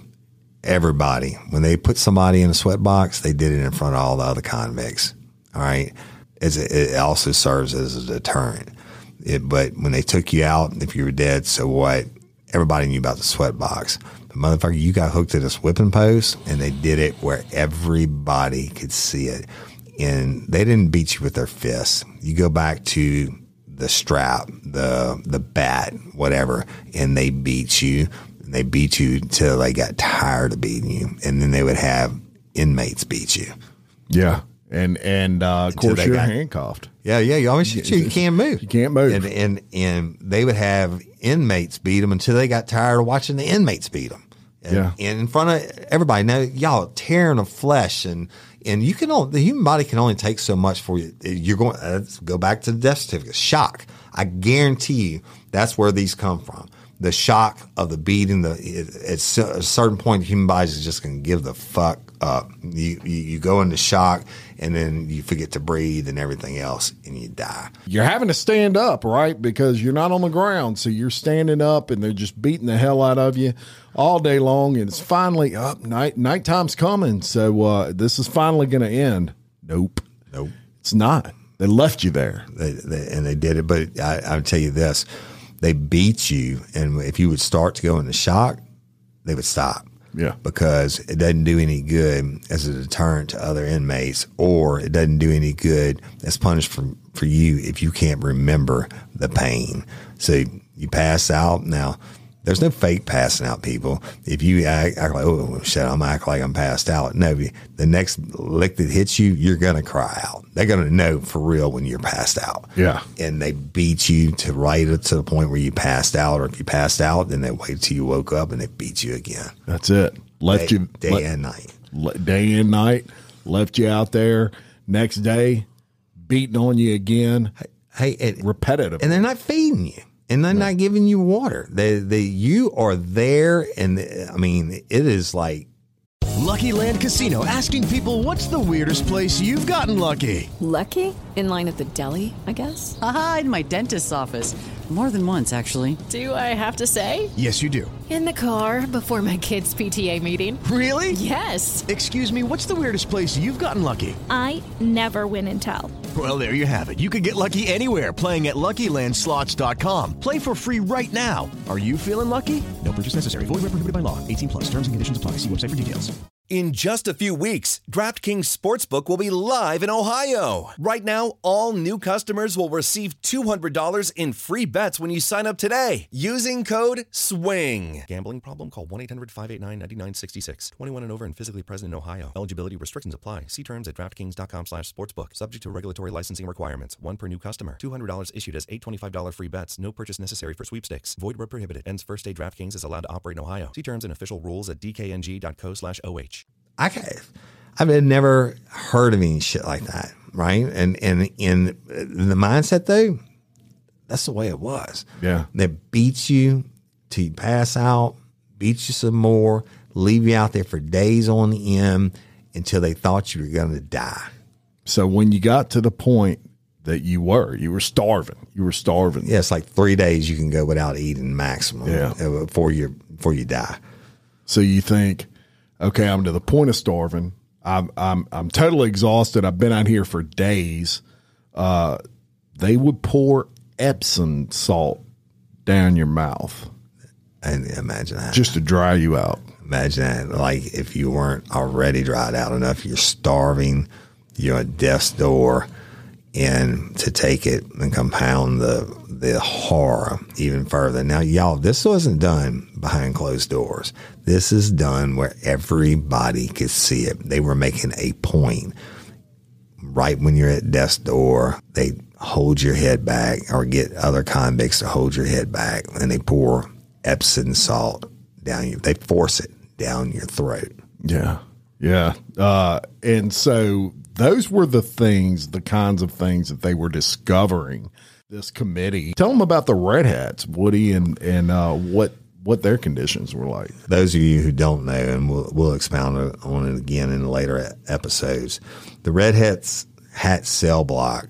Everybody, when they put somebody in a sweat box, they did it in front of all the other convicts. All right? It's, it also serves as a deterrent. It, but when they took you out, if you were dead, so what? Everybody knew about the sweat box. But motherfucker, you got hooked to this whipping post, and they did it where everybody could see it. And they didn't beat you with their fists. You go back to the strap, the the bat, whatever, and they beat you. And they beat you till they got tired of beating you. And then they would have inmates beat you. Yeah. And, and uh, of course, you're got, handcuffed. Yeah, yeah. You always you, you can't move. You can't move. And, and and they would have inmates beat them until they got tired of watching the inmates beat them. And, yeah. And in front of everybody. Now, y'all tearing of flesh, and and you can only, the human body can only take so much for you. You're going uh, let's go back to the death certificate. Shock. I guarantee you that's where these come from. The shock of the beating. The it, at a certain point, the human body is just going to give the fuck up. You, you you go into shock, and then you forget to breathe and everything else, and you die. You're having to stand up, right? Because you're not on the ground, so you're standing up, and they're just beating the hell out of you all day long. And it's finally up. Night nighttime's coming, so uh, this is finally going to end. Nope, nope, it's not. They left you there, they, they, and they did it. But I, I'll tell you this: they beat you, and if you would start to go into shock, they would stop. Yeah. Because it doesn't do any good as a deterrent to other inmates, or it doesn't do any good as punishment for, for you if you can't remember the pain. So you pass out. Now, there's no fake passing out, people. If you act, act like, oh, shit, I'm act like I'm passed out. No, the next lick that hits you, you're going to cry out. They're going to know for real when you're passed out. Yeah. And they beat you to right to the point where you passed out, or if you passed out, then they wait till you woke up and they beat you again. That's it. Left day, you day le- and night. Le- day and night. Left you out there. Next day, beating on you again. Hey, it, repetitive. And they're not feeding you. And they're not giving you water. They, they, you are there, and I mean, it is like Lucky Land Casino, asking people, "What's the weirdest place you've gotten lucky?" Lucky? In line at the deli, I guess. Aha, in my dentist's office. More than once, actually. Do I have to say? Yes, you do. In the car before my kids' P T A meeting. Really? Yes. Excuse me, what's the weirdest place you've gotten lucky? I never win and tell. Well, there you have it. You can get lucky anywhere, playing at Lucky Land Slots dot com. Play for free right now. Are you feeling lucky? No purchase necessary. Void where prohibited by law. eighteen plus. Terms and conditions apply. See website for details. In just a few weeks, DraftKings Sportsbook will be live in Ohio. Right now, all new customers will receive two hundred dollars in free bets when you sign up today using code SWING. Gambling problem? Call one eight hundred five eight nine nine nine six six. twenty-one and over and physically present in Ohio. Eligibility restrictions apply. See terms at DraftKings.com slash sportsbook. Subject to regulatory licensing requirements. One per new customer. two hundred dollars issued as eight twenty-five dollars free bets. No purchase necessary for sweepstakes. Void where prohibited. Ends first day DraftKings is allowed to operate in Ohio. See terms and official rules at dkng.co slash OH. I, I've never heard of any shit like that, right? And and in the mindset, though, that's the way it was. Yeah. They beat you till you pass out, beat you some more, leave you out there for days on end until they thought you were going to die. So when you got to the point that you were, you were starving, you were starving. Yeah, it's like three days you can go without eating maximum yeah. before you before you die. So you think, okay, I'm to the point of starving. I'm I'm I'm totally exhausted. I've been out here for days. Uh, they would pour Epsom salt down your mouth, and imagine that, just to dry you out. Imagine that, like if you weren't already dried out enough, you're starving, you're at death's door, and to take it and compound the the horror even further. Now, y'all, this wasn't done behind closed doors. This is done where everybody could see it. They were making a point. Right when you're at death's door, they hold your head back or get other convicts to hold your head back, and they pour Epsom salt down you. They force it down your throat. Yeah. Yeah. Uh, and so those were the things, the kinds of things that they were discovering. This committee. Tell them about the Red Hats, Woody, and and uh, what what their conditions were like. Those of you who don't know, and we'll, we'll expound on it again in later episodes, the Red Hats Hat cell block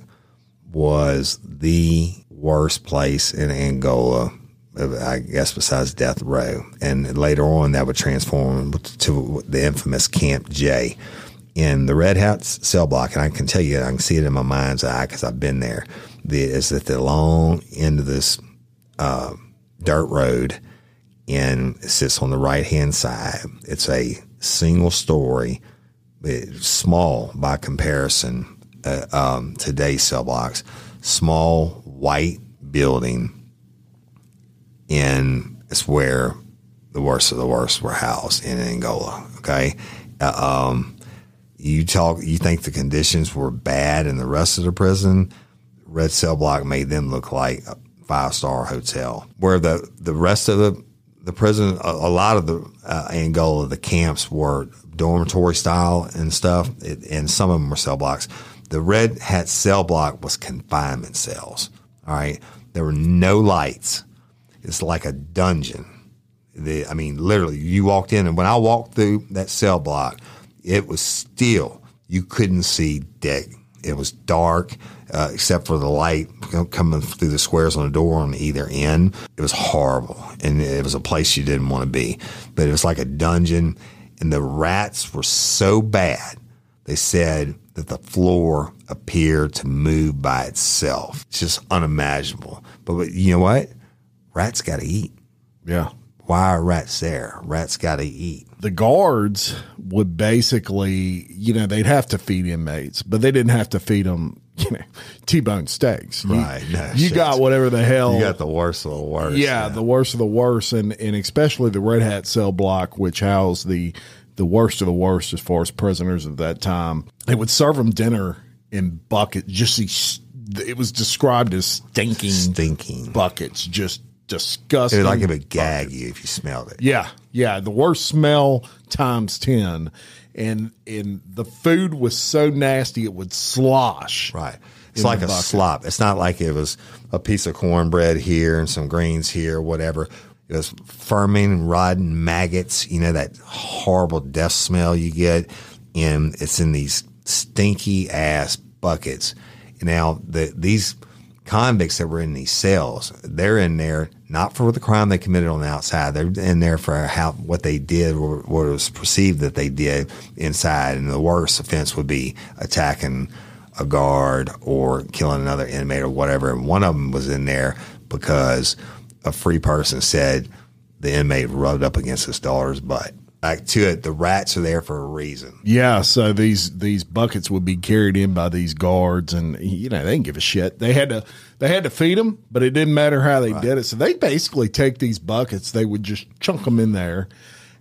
was the worst place in Angola, I guess, besides death row. And later on, that would transform to the infamous Camp J. In the Red Hats cell block, and I can tell you, I can see it in my mind's eye because I've been there, the, is at the long end of this uh, dirt road, and it sits on the right-hand side. It's a single story, small by comparison uh, um, to today's cell blocks, small white building, and it's where the worst of the worst were housed in Angola, okay? Uh, um You talk. You think the conditions were bad in the rest of the prison? Red Cell Block made them look like a five-star hotel. Where the, the rest of the the prison, a, a lot of the uh, Angola, the camps were dormitory style and stuff, it, and some of them were cell blocks. The Red Hat Cell Block was confinement cells. All right, there were no lights. It's like a dungeon. The, I mean, literally, you walked in, and when I walked through that cell block, it was still, you couldn't see deck. It was dark, uh, except for the light coming through the squares on the door on either end. It was horrible, and it was a place you didn't want to be. But it was like a dungeon, and the rats were so bad, they said that the floor appeared to move by itself. It's just unimaginable. But, but you know what? Rats got to eat. Yeah. Why are rats there? Rats got to eat. The guards would basically, you know, they'd have to feed inmates, but they didn't have to feed them, you know, T-bone steaks. You, right. No, you shit. got whatever the hell. You got the worst of the worst. Yeah, yeah. the worst of the worst, and, and especially the Red Hat cell block, which housed the, the worst of the worst as far as prisoners at that time. They would serve them dinner in buckets. Just these, it was described as stinking, stinking buckets, just disgusting. It was like it would gag you if you smelled it. Yeah, yeah. The worst smell times ten, and and the food was so nasty it would slosh. Right. It's like a bucket. Slop. It's not like it was a piece of cornbread here and some greens here, whatever. It was fermenting, rotten maggots. You know, that horrible death smell you get, and it's in these stinky ass buckets. Now the these convicts that were in these cells, they're in there not for the crime they committed on the outside. They're in there for how what they did or what was perceived that they did inside. And the worst offense would be attacking a guard or killing another inmate or whatever. And one of them was in there because a free person said the inmate rubbed up against his daughter's butt. back to it, the rats are there for a reason. Yeah, so these these buckets would be carried in by these guards, and you know they didn't give a shit. They had to they had to feed them, but it didn't matter how they right. did it. So they basically take these buckets, they would just chunk them in there,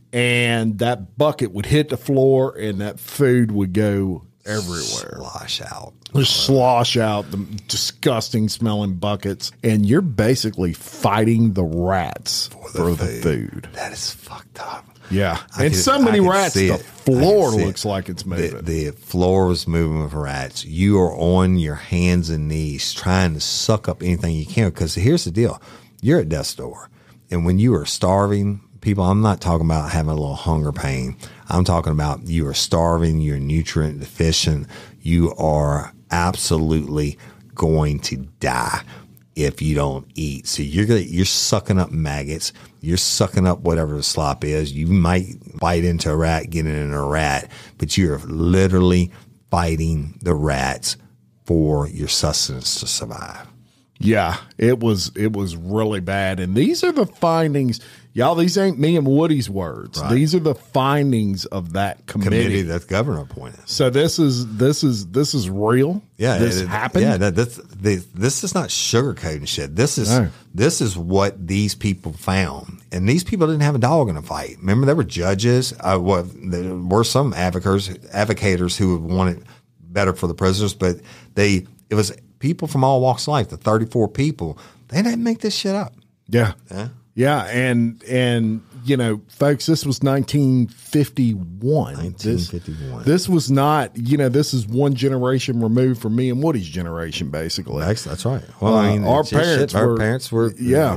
and that bucket would hit the floor, and that food would go everywhere. Slosh out. Just slosh out the disgusting smelling buckets, and you're basically fighting the rats for the, for the food. food. That is fucked up. Yeah, I and could, so many rats, the it. floor looks it. like it's moving. The, the floor is moving with rats. You are on your hands and knees trying to suck up anything you can, because here's the deal. You're at death's door, and when you are starving, people, I'm not talking about having a little hunger pain. I'm talking about you are starving, you're nutrient deficient, you are absolutely going to die if you don't eat. So you're gonna, you're sucking up maggots, you're sucking up whatever the slop is. You might bite into a rat, get in a rat, but you're literally fighting the rats for your sustenance to survive. Yeah, it was it was really bad. And these are the findings. Y'all, these ain't me and Woody's words. Right. These are the findings of that committee. Committee that the governor appointed. So this is this is this is real. Yeah, this it, happened. Yeah, that, that's this, this is not sugarcoating shit. This is no. this is what these people found, and these people didn't have a dog in the fight. Remember, there were judges. Uh, what there were some advocates advocators who wanted better for the prisoners, but they it was people from all walks of life. The thirty-four people, they didn't make this shit up. Yeah. Yeah. Yeah, and and you know, folks, this was nineteen fifty-one. nineteen fifty-one. This, this was not, you know, this is one generation removed from me and Woody's generation, basically. That's, that's right. Well, uh, I mean, our parents, shit, were, our parents were, yeah,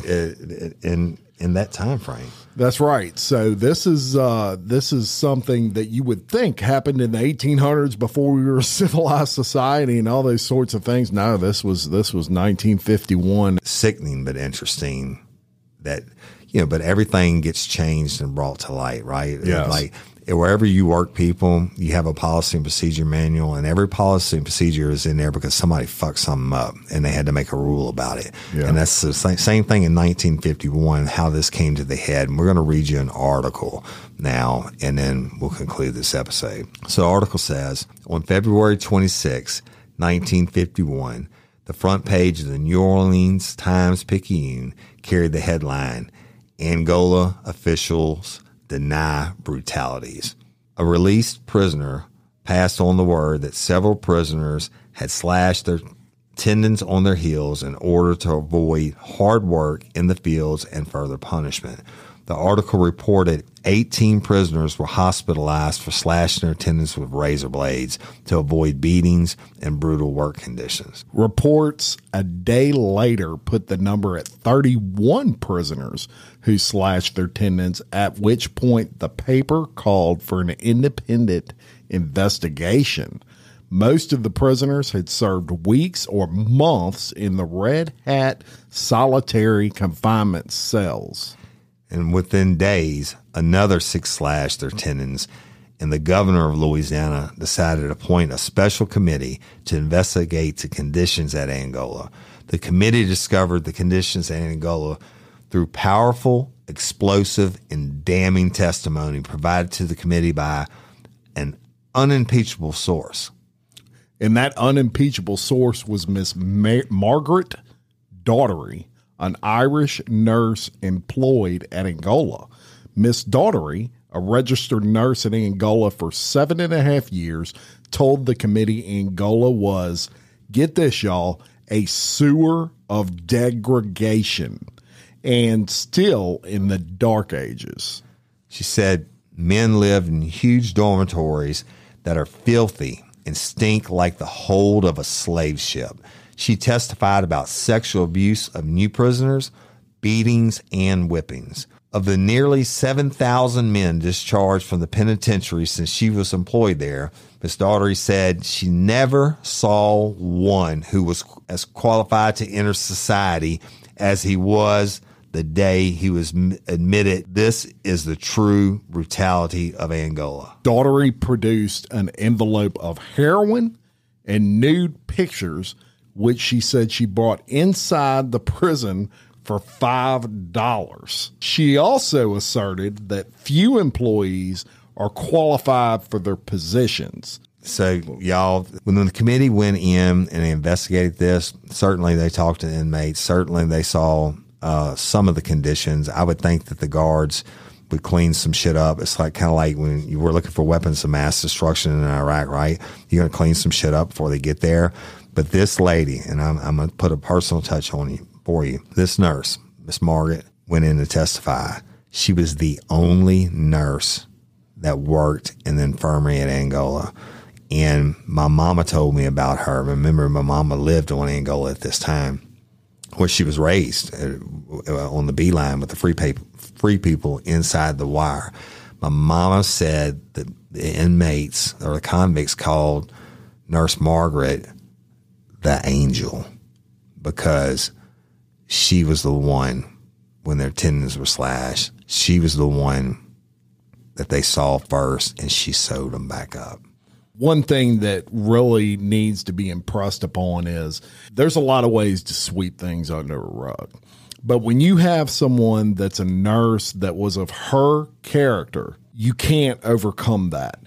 in in that time frame. That's right. So this is uh, this is something that you would think happened in the eighteen hundreds before we were a civilized society and all those sorts of things. No, this was this was nineteen fifty-one. Sickening, but interesting. That, you know, but everything gets changed and brought to light, right? Yes. Like wherever you work, people, you have a policy and procedure manual, and every policy and procedure is in there because somebody fucked something up and they had to make a rule about it. Yeah. And that's the same, same thing in nineteen fifty-one, how this came to the head. And we're going to read you an article now, and then we'll conclude this episode. So the article says, on February twenty-sixth, nineteen fifty-one, the front page of the New Orleans Times-Picayune carried the headline, Angola officials deny brutalities. A released prisoner passed on the word that several prisoners had slashed their tendons on their heels in order to avoid hard work in the fields and further punishment. The article reported eighteen prisoners were hospitalized for slashing their tendons with razor blades to avoid beatings and brutal work conditions. Reports a day later put the number at thirty-one prisoners who slashed their tendons, at which point the paper called for an independent investigation. Most of the prisoners had served weeks or months in the Red Hat solitary confinement cells. And within days, another six slashed their tendons, and the governor of Louisiana decided to appoint a special committee to investigate the conditions at Angola. The committee discovered the conditions at Angola through powerful, explosive, and damning testimony provided to the committee by an unimpeachable source. And that unimpeachable source was Miss Ma- Margaret Daugherty, an Irish nurse employed at Angola. Miss Daugherty, a registered nurse in Angola for seven and a half years, told the committee Angola was, get this, y'all, a sewer of degradation, and still in the dark ages. She said men live in huge dormitories that are filthy and stink like the hold of a slave ship. She testified about sexual abuse of new prisoners, beatings, and whippings. Of the nearly seven thousand men discharged from the penitentiary since she was employed there, Miz Daugherty said she never saw one who was as qualified to enter society as he was the day he was admitted. This is the true brutality of Angola. Daugherty produced an envelope of heroin and nude pictures, which she said she brought inside the prison for five dollars. She also asserted that few employees are qualified for their positions. So, y'all, when the committee went in and they investigated this, certainly they talked to inmates. Certainly they saw uh, some of the conditions. I would think that the guards would clean some shit up. It's like kind of like when you were looking for weapons of mass destruction in Iraq, right? You're going to clean some shit up before they get there. But this lady, and I'm, I'm going to put a personal touch on you for you. This nurse, Miss Margaret, went in to testify. She was the only nurse that worked in the infirmary at Angola. And my mama told me about her. Remember, my mama lived on Angola at this time, where she was raised uh, on the B line with the free people, free people inside the wire. My mama said that the inmates or the convicts called Nurse Margaret the angel because she was the one when their tendons were slashed. She was the one that they saw first, and she sewed them back up. One thing that really needs to be impressed upon is there's a lot of ways to sweep things under a rug. But when you have someone that's a nurse that was of her character, you can't overcome that.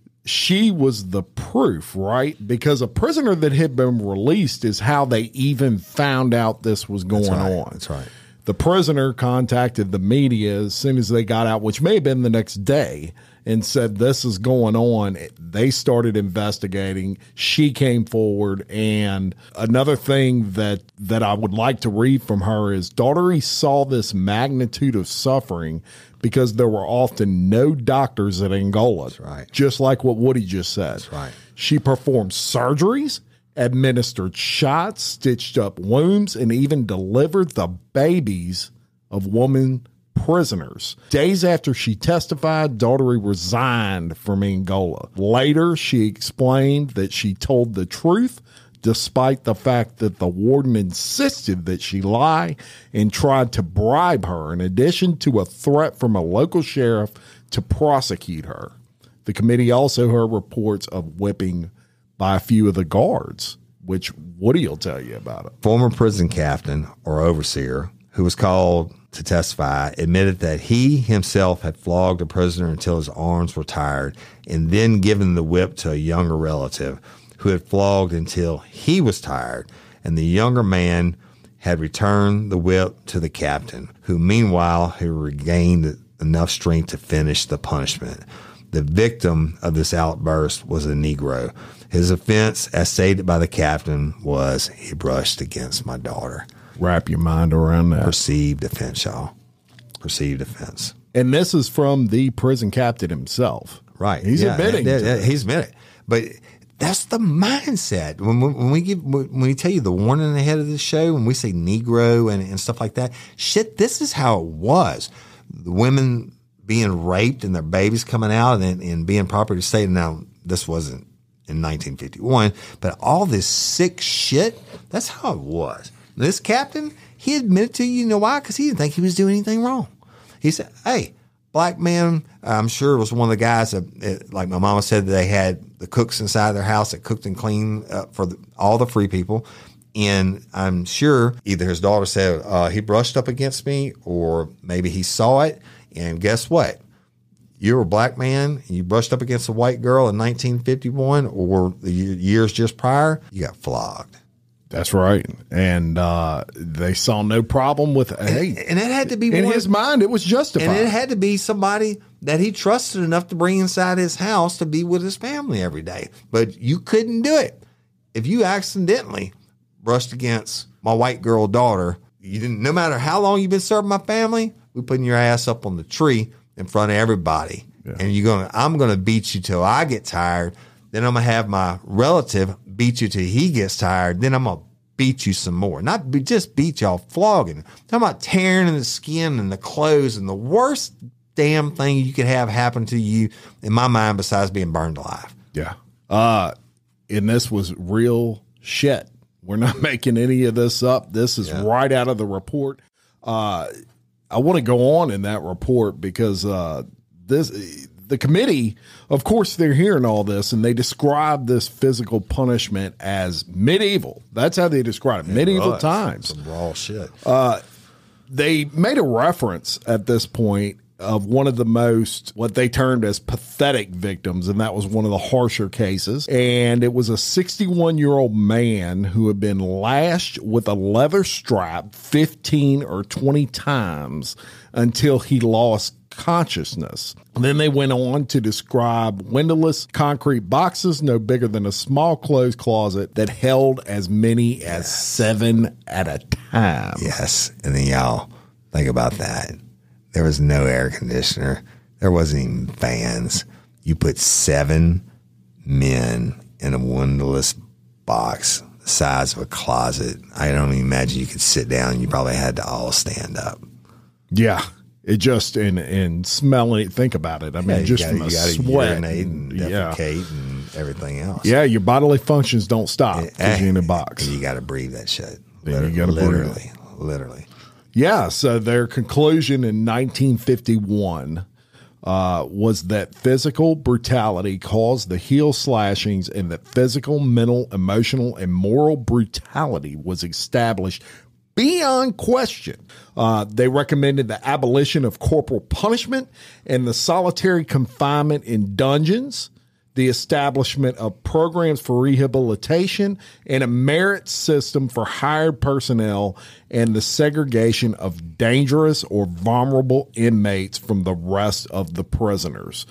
She was the proof, right? Because a prisoner that had been released is how they even found out this was going That's right. on. That's right. The prisoner contacted the media as soon as they got out, which may have been the next day, and said this is going on. They started investigating. She came forward. And another thing that, that I would like to read from her is Daughtery saw this magnitude of suffering because there were often no doctors at Angola. That's right. Just like what Woody just said. That's right. She performed surgeries, administered shots, stitched up wounds, and even delivered the babies of women prisoners. Days after she testified, Daughtery resigned from Angola. Later, she explained that she told the truth, despite the fact that the warden insisted that she lie and tried to bribe her, in addition to a threat from a local sheriff to prosecute her. The committee also heard reports of whipping by a few of the guards, which Woody will tell you about it. Former prison captain or overseer who was called to testify admitted that he himself had flogged a prisoner until his arms were tired and then given the whip to a younger relative who had flogged until he was tired, and the younger man had returned the whip to the captain, who meanwhile had regained enough strength to finish the punishment. The victim of this outburst was a Negro. His offense, as stated by the captain, was he brushed against my daughter. Wrap your mind around that. Perceived offense, y'all. Perceived offense. And this is from the prison captain himself. Right. He's yeah, admitting. Yeah, to yeah, this. he's admitting. But that's the mindset. When, when we give, when we tell you the warning ahead of the show, when we say Negro and, and stuff like that, shit, this is how it was. The women being raped and their babies coming out and, and being property state. Now, this wasn't in nineteen fifty-one, but all this sick shit, that's how it was. This captain, he admitted to you, you know why? Because he didn't think he was doing anything wrong. He said, hey, black man, I'm sure it was one of the guys that, like my mama said, they had the cooks inside their house that cooked and cleaned uh, for the, all the free people. And I'm sure either his daughter said uh, he brushed up against me, or maybe he saw it. And guess what? You were a black man, and you brushed up against a white girl in nineteen fifty-one or the years just prior, you got flogged. That's right. And uh, they saw no problem with it. Hey, and, and it had to be in one, his mind, it was justified. And it had to be somebody that he trusted enough to bring inside his house to be with his family every day. But you couldn't do it. If you accidentally brushed against my white girl daughter, you didn't. No matter how long you've been serving my family, we're putting your ass up on the tree in front of everybody. Yeah. And you're going, I'm going to beat you till I get tired. Then I'm going to have my relative beat you till he gets tired. Then I'm going to beat you some more. Not be, just beat y'all, flogging. I'm talking about tearing in the skin and the clothes, and the worst damn thing you could have happen to you, in my mind, besides being burned alive. Yeah. Uh, and this was real shit. We're not making any of this up. This is yeah. right out of the report. Uh, I want to go on in that report because uh, this the committee, of course, they're hearing all this, and they describe this physical punishment as medieval. That's how they describe it, it medieval was. times. Some raw shit. Uh, they made a reference at this point of one of the most, what they termed as pathetic victims, and that was one of the harsher cases. And it was a sixty-one-year-old man who had been lashed with a leather strap fifteen or twenty times until he lost consciousness. And then they went on to describe windowless concrete boxes no bigger than a small clothes closet that held as many as seven at a time. Yes. And then y'all think about that. There was no air conditioner. There wasn't even fans. You put seven men in a windowless box the size of a closet. I don't even imagine you could sit down. You probably had to all stand up. Yeah. It just, and, and smelling, think about it. I mean, yeah, just gotta, from a you gotta sweat. urinate and defecate yeah. and everything else. Yeah, your bodily functions don't stop because you're in a box. And you got to breathe that shit. Then you got to literally, breathe it. Literally. Yeah, so their conclusion in nineteen fifty-one uh, was that physical brutality caused the heel slashings and that physical, mental, emotional, and moral brutality was established beyond question. Uh, they recommended the abolition of corporal punishment and the solitary confinement in dungeons, the establishment of programs for rehabilitation, and a merit system for hired personnel, and the segregation of dangerous or vulnerable inmates from the rest of the prisoners.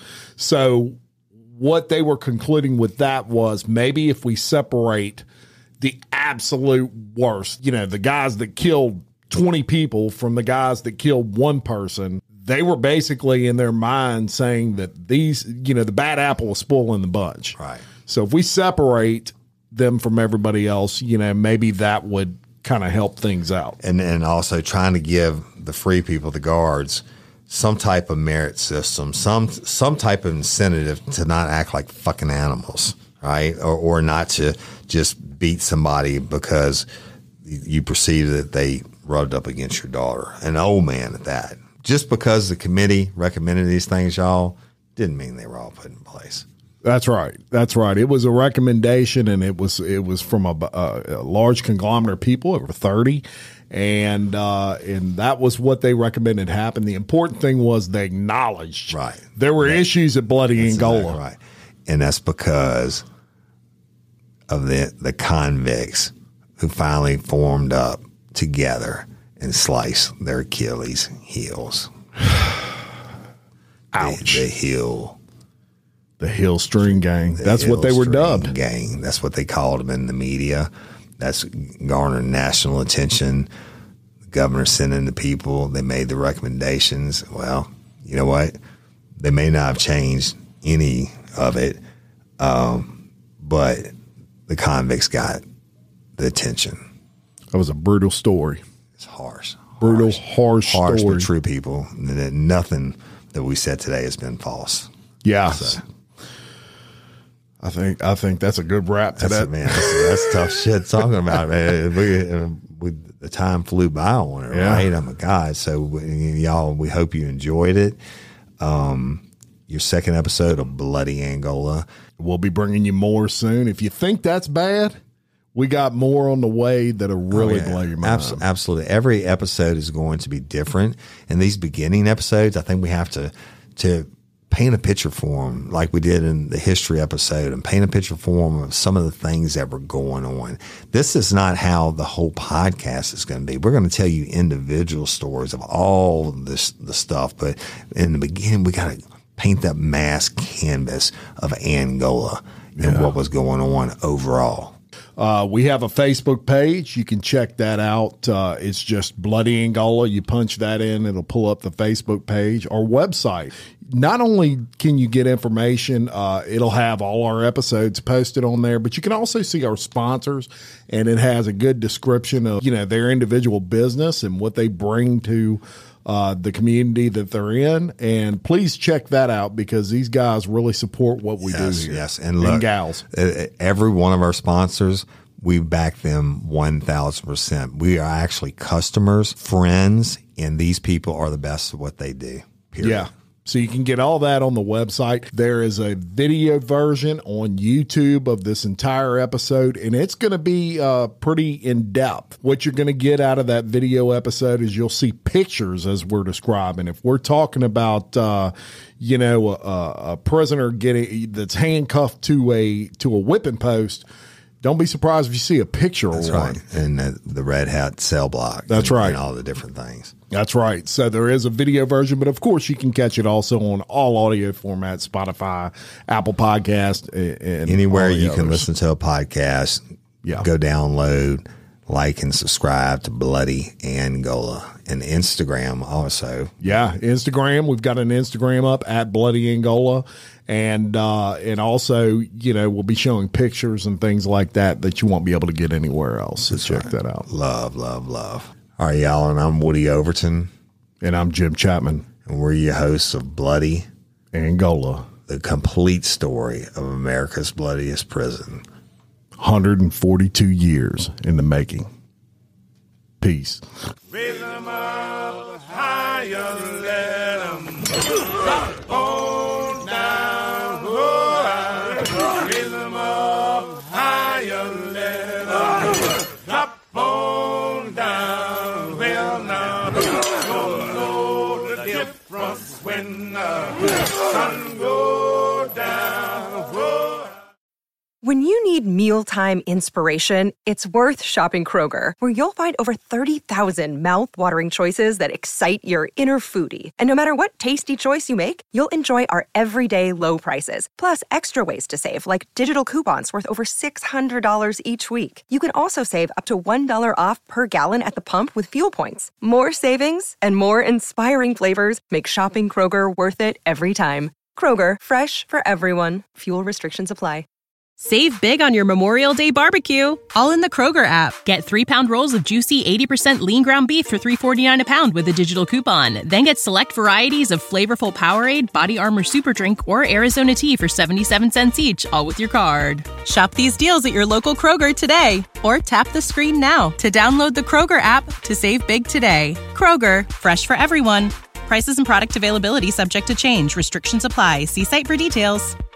So what they were concluding with that was maybe if we separate the absolute worst, you know, the guys that killed twenty people from the guys that killed one person, they were basically in their mind saying that these, you know, the bad apple was spoiling the bunch. Right. So if we separate them from everybody else, you know, maybe that would kind of help things out. And and also trying to give the free people, the guards, some type of merit system, some some type of incentive to not act like fucking animals, right? Or or not to just beat somebody because you perceive that they rubbed up against your daughter, an old man at that. Just because the committee recommended these things, y'all, didn't mean they were all put in place. That's right. That's right. It was a recommendation, and it was it was from a, a, a large conglomerate of people, over thirty, and uh, and that was what they recommended happen. The important thing was they acknowledged right. there were that, issues at Bloody Angola. Exactly right. And that's because of the the convicts who finally formed up together and sliced their Achilles heels. Ouch. The, the heel. The heel string gang. The That's heel what they were string dubbed. Gang. That's what they called them in the media. That's garnered national attention. The governor sent in the people. They made the recommendations. Well, you know what? They may not have changed any of it, um, but the convicts got the attention. That was a brutal story. It's harsh. Brutal, harsh, harsh, story. but true people. Nothing that we said today has been false. Yeah. So, I think I think that's a good wrap to that's that. A, man, that's, that's tough shit talking about, man. We, we, the time flew by on it, yeah. right? Oh, my God. So, we, y'all, we hope you enjoyed it. Um, your second episode of Bloody Angola. We'll be bringing you more soon. If you think that's bad, we got more on the way that'll really oh, yeah. blow your mind. Abs- absolutely. Every episode is going to be different. And these beginning episodes, I think we have to to paint a picture for them like we did in the history episode and paint a picture for them of some of the things that were going on. This is not how the whole podcast is going to be. We're going to tell you individual stories of all this the stuff. But in the beginning, we got to paint that mass canvas of Angola and yeah. what was going on overall. Uh, we have a Facebook page. You can check that out. Uh, it's just Bloody Angola. You punch that in, it'll pull up the Facebook page. Our website. Not only can you get information, uh, it'll have all our episodes posted on there, but you can also see our sponsors, and it has a good description of, you know, their individual business and what they bring to uh, the community that they're in. And please check that out because these guys really support what we yes, do here. Yes, and look, and gals. Every one of our sponsors, we back them one thousand percent. We are actually customers, friends, and these people are the best at what they do. Period. Yeah. So you can get all that on the website. There is a video version on YouTube of this entire episode, and it's going to be uh, pretty in-depth. What you're going to get out of that video episode is you'll see pictures as we're describing. If we're talking about, uh, you know, a, a prisoner getting that's handcuffed to a to a whipping post, don't be surprised if you see a picture That's of one. right. And the, the Red Hat cell block. That's and, right. And all the different things. That's right. So there is a video version, but of course you can catch it also on all audio formats, Spotify, Apple Podcast, and anywhere you others. can listen to a podcast. Yeah. Go download, like, and subscribe to Bloody Angola, and Instagram also. Yeah, Instagram. We've got an Instagram up at Bloody Angola. And uh, and also, you know, we'll be showing pictures and things like that that you won't be able to get anywhere else. So check that out. Love, love, love. All right, y'all, and I'm Woody Overton. And I'm Jim Chapman. And we're your hosts of Bloody Angola, the complete story of America's bloodiest prison. one hundred forty-two years in the making. Peace. Raise them up higher, let them drop on down. Oh, raise them up higher, let them drop on down. Well, now, don't know the difference when the sun goes down. Oh. When you need mealtime inspiration, it's worth shopping Kroger, where you'll find over thirty thousand mouth-watering choices that excite your inner foodie. And no matter what tasty choice you make, you'll enjoy our everyday low prices, plus extra ways to save, like digital coupons worth over six hundred dollars each week. You can also save up to one dollar off per gallon at the pump with fuel points. More savings and more inspiring flavors make shopping Kroger worth it every time. Kroger, fresh for everyone. Fuel restrictions apply. Save big on your Memorial Day barbecue, all in the Kroger app. Get three-pound rolls of juicy eighty percent lean ground beef for three forty-nine a pound with a digital coupon. Then get select varieties of flavorful Powerade, Body Armor Super Drink, or Arizona tea for seventy-seven cents each, all with your card. Shop these deals at your local Kroger today, or tap the screen now to download the Kroger app to save big today. Kroger, fresh for everyone. Prices and product availability subject to change. Restrictions apply. See site for details.